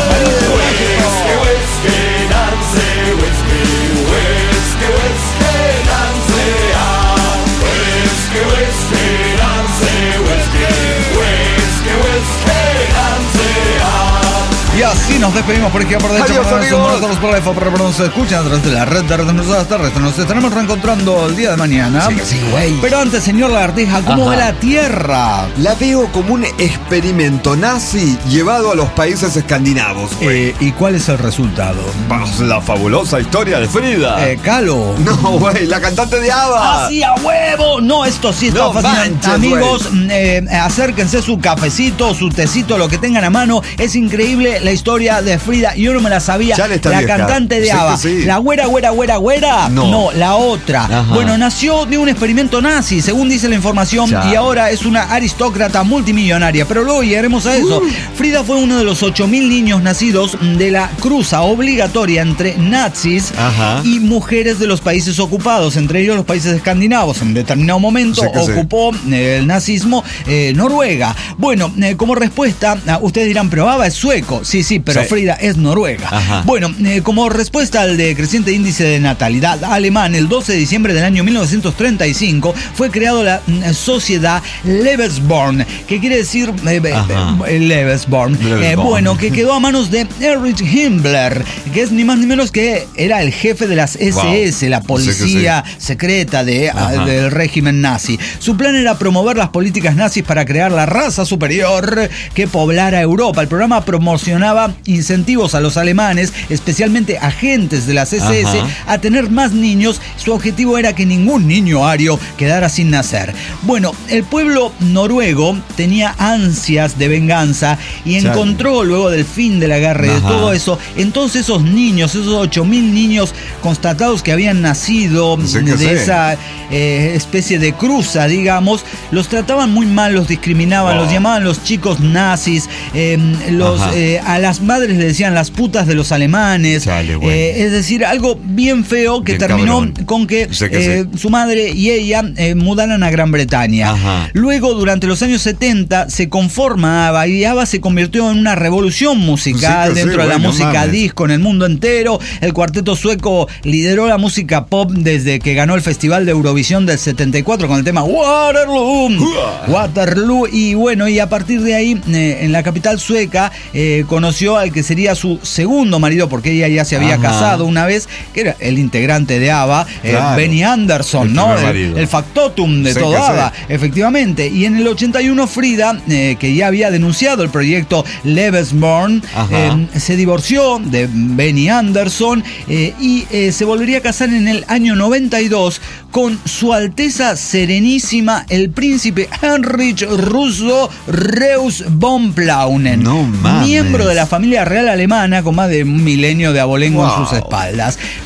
Y así nos despedimos por aquí, por derecho, por nosotros, por la F, por nos escuchan a través de la red de redes terrestres. Nos estaremos reencontrando el día de mañana. Sí, sí, güey. Pero antes, señor Lagartija, ¿cómo Ajá. ve la Tierra? La veo como un experimento nazi llevado a los países escandinavos, güey. Eh, ¿Y cuál es el resultado? Pues la fabulosa historia de Frida. Eh, Calo. No, güey, la cantante de ABBA. ¡Así a huevo! No, esto sí está no fascinante. Amigos, eh, acérquense su cafecito, su tecito, lo que tengan a mano. Es increíble la historia de Frida. Yo no me la sabía. La vieja. Cantante de ABBA. Sí sí. La güera, güera, güera, güera. No, no la otra. Ajá. Bueno, nació de un experimento nazi, según dice la información, ya. y ahora es una aristócrata multimillonaria. Pero luego llegaremos a eso. Uh. Frida fue uno de los ocho mil niños nacidos de la cruza obligatoria entre nazis Ajá. y mujeres de los países ocupados, entre ellos los países escandinavos. En determinado momento sí ocupó sí. el nazismo eh, Noruega. Bueno, eh, como respuesta, ustedes dirán, pero ABBA es sueco. Sí, sí, pero sí. Frida es noruega. Ajá. Bueno, eh, como respuesta al decreciente índice de natalidad alemán, el doce de diciembre del año mil novecientos treinta y cinco fue creado la eh, sociedad Lebensborn, que quiere decir eh, eh, Lebensborn, eh, bueno, que quedó a manos de Erich Himmler, que es ni más ni menos que era el jefe de las S S, wow. la policía sí sí. secreta de, a, del régimen nazi. Su plan era promover las políticas nazis para crear la raza superior que poblara Europa. El programa promocionaba incentivos a los alemanes, especialmente agentes de las S S, Ajá. a tener más niños. Su objetivo era que ningún niño ario quedara sin nacer. Bueno, el pueblo noruego tenía ansias de venganza y Chale. encontró, luego del fin de la guerra y de todo eso, entonces esos niños, esos ocho mil niños constatados que habían nacido sí de sé. esa eh, especie de cruza, digamos, los trataban muy mal, los discriminaban, wow. los llamaban los chicos nazis, eh, los eh, a las madres le decían las putas de los alemanes. Chale, bueno. eh, es decir, algo bien feo que bien terminó cabrón. con que, que eh, sí. su madre y ella eh, mudaran a Gran Bretaña. Ajá. Luego, durante los años setenta, se conforma ABBA y ABBA se convirtió en una revolución musical sí dentro sí, de la bueno, música mames. disco en el mundo entero. El cuarteto sueco lideró la música pop desde que ganó el Festival de Eurovisión del setenta y cuatro con el tema Waterloo. Uh. Waterloo. Y bueno, y a partir de ahí, eh, en la capital sueca, eh, conoció al que sería su segundo marido, porque ella ya se había Ajá. casado una vez, que era el integrante de ABBA, claro. eh, Benny Andersson, el ¿no? El, el factotum de sé todo ABBA, sé. efectivamente. Y en el ochenta y uno, Frida, eh, que ya había denunciado el proyecto Lebensborn, eh, se divorció de Benny Andersson eh, y eh, se volvería a casar en el año noventa y dos con Su Alteza Serenísima, el príncipe Heinrich Russo Reus von Plaunen, no miembro de la familia real alemana con más de un milenio de abolengo wow. en sus espaldas.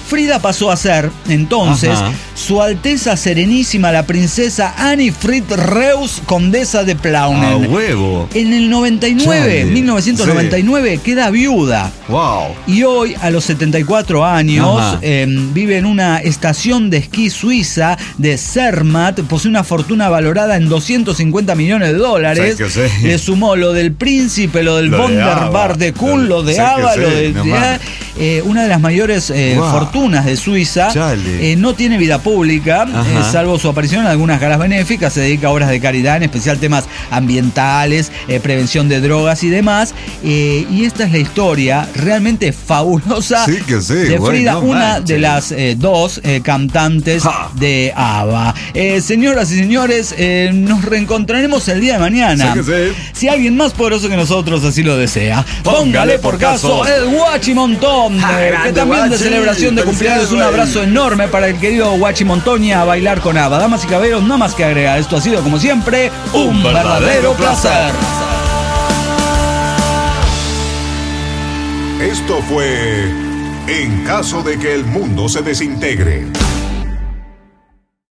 Frida pasó a ser, entonces, Ajá. Su Alteza Serenísima la princesa Annie Frid Reus, condesa de Plaunen. A huevo. En el noventa y nueve, Chale. mil novecientos noventa y nueve, queda viuda. Wow. Y hoy, a los setenta y cuatro años, eh, vive en una estación de esquí suiza de Zermatt. Posee una fortuna valorada en doscientos cincuenta millones de dólares. Sí, que sí. Le sumó lo del príncipe, lo del Lo de Wunderbar Ava. de Kuhn, lo de Sí, que Ava, sí, lo de... no más. eh, una de las mayores eh, Wow. fortunas de Suiza. Chale. Eh, no tiene vida pública, Ajá. eh, salvo su aparición en algunas galas benéficas. Se dedica a obras de caridad, en especial temas ambientales, eh, prevención de drogas y demás. Eh, y esta es la historia realmente fabulosa Sí, que sí, de güey, Frida, no una manches. de las eh, dos eh, cantantes Ja. de ABBA. Eh, señoras y señores, eh, nos reencontraremos el día de mañana. Sí, que sí. Si alguien más poderoso que nosotros así lo desea, póngale Póngale por por caso caso. el Guachimontón, Ja, eh, que grande, también de Guachi. celebración de cumpleaños. Un Felicidades, abrazo enorme para el querido Guachimontón y a bailar con ABBA. Damas y caballeros, no más que agregar. Esto ha sido, como siempre, un, Un verdadero verdadero placer. placer. Esto fue En caso de que el mundo se desintegre.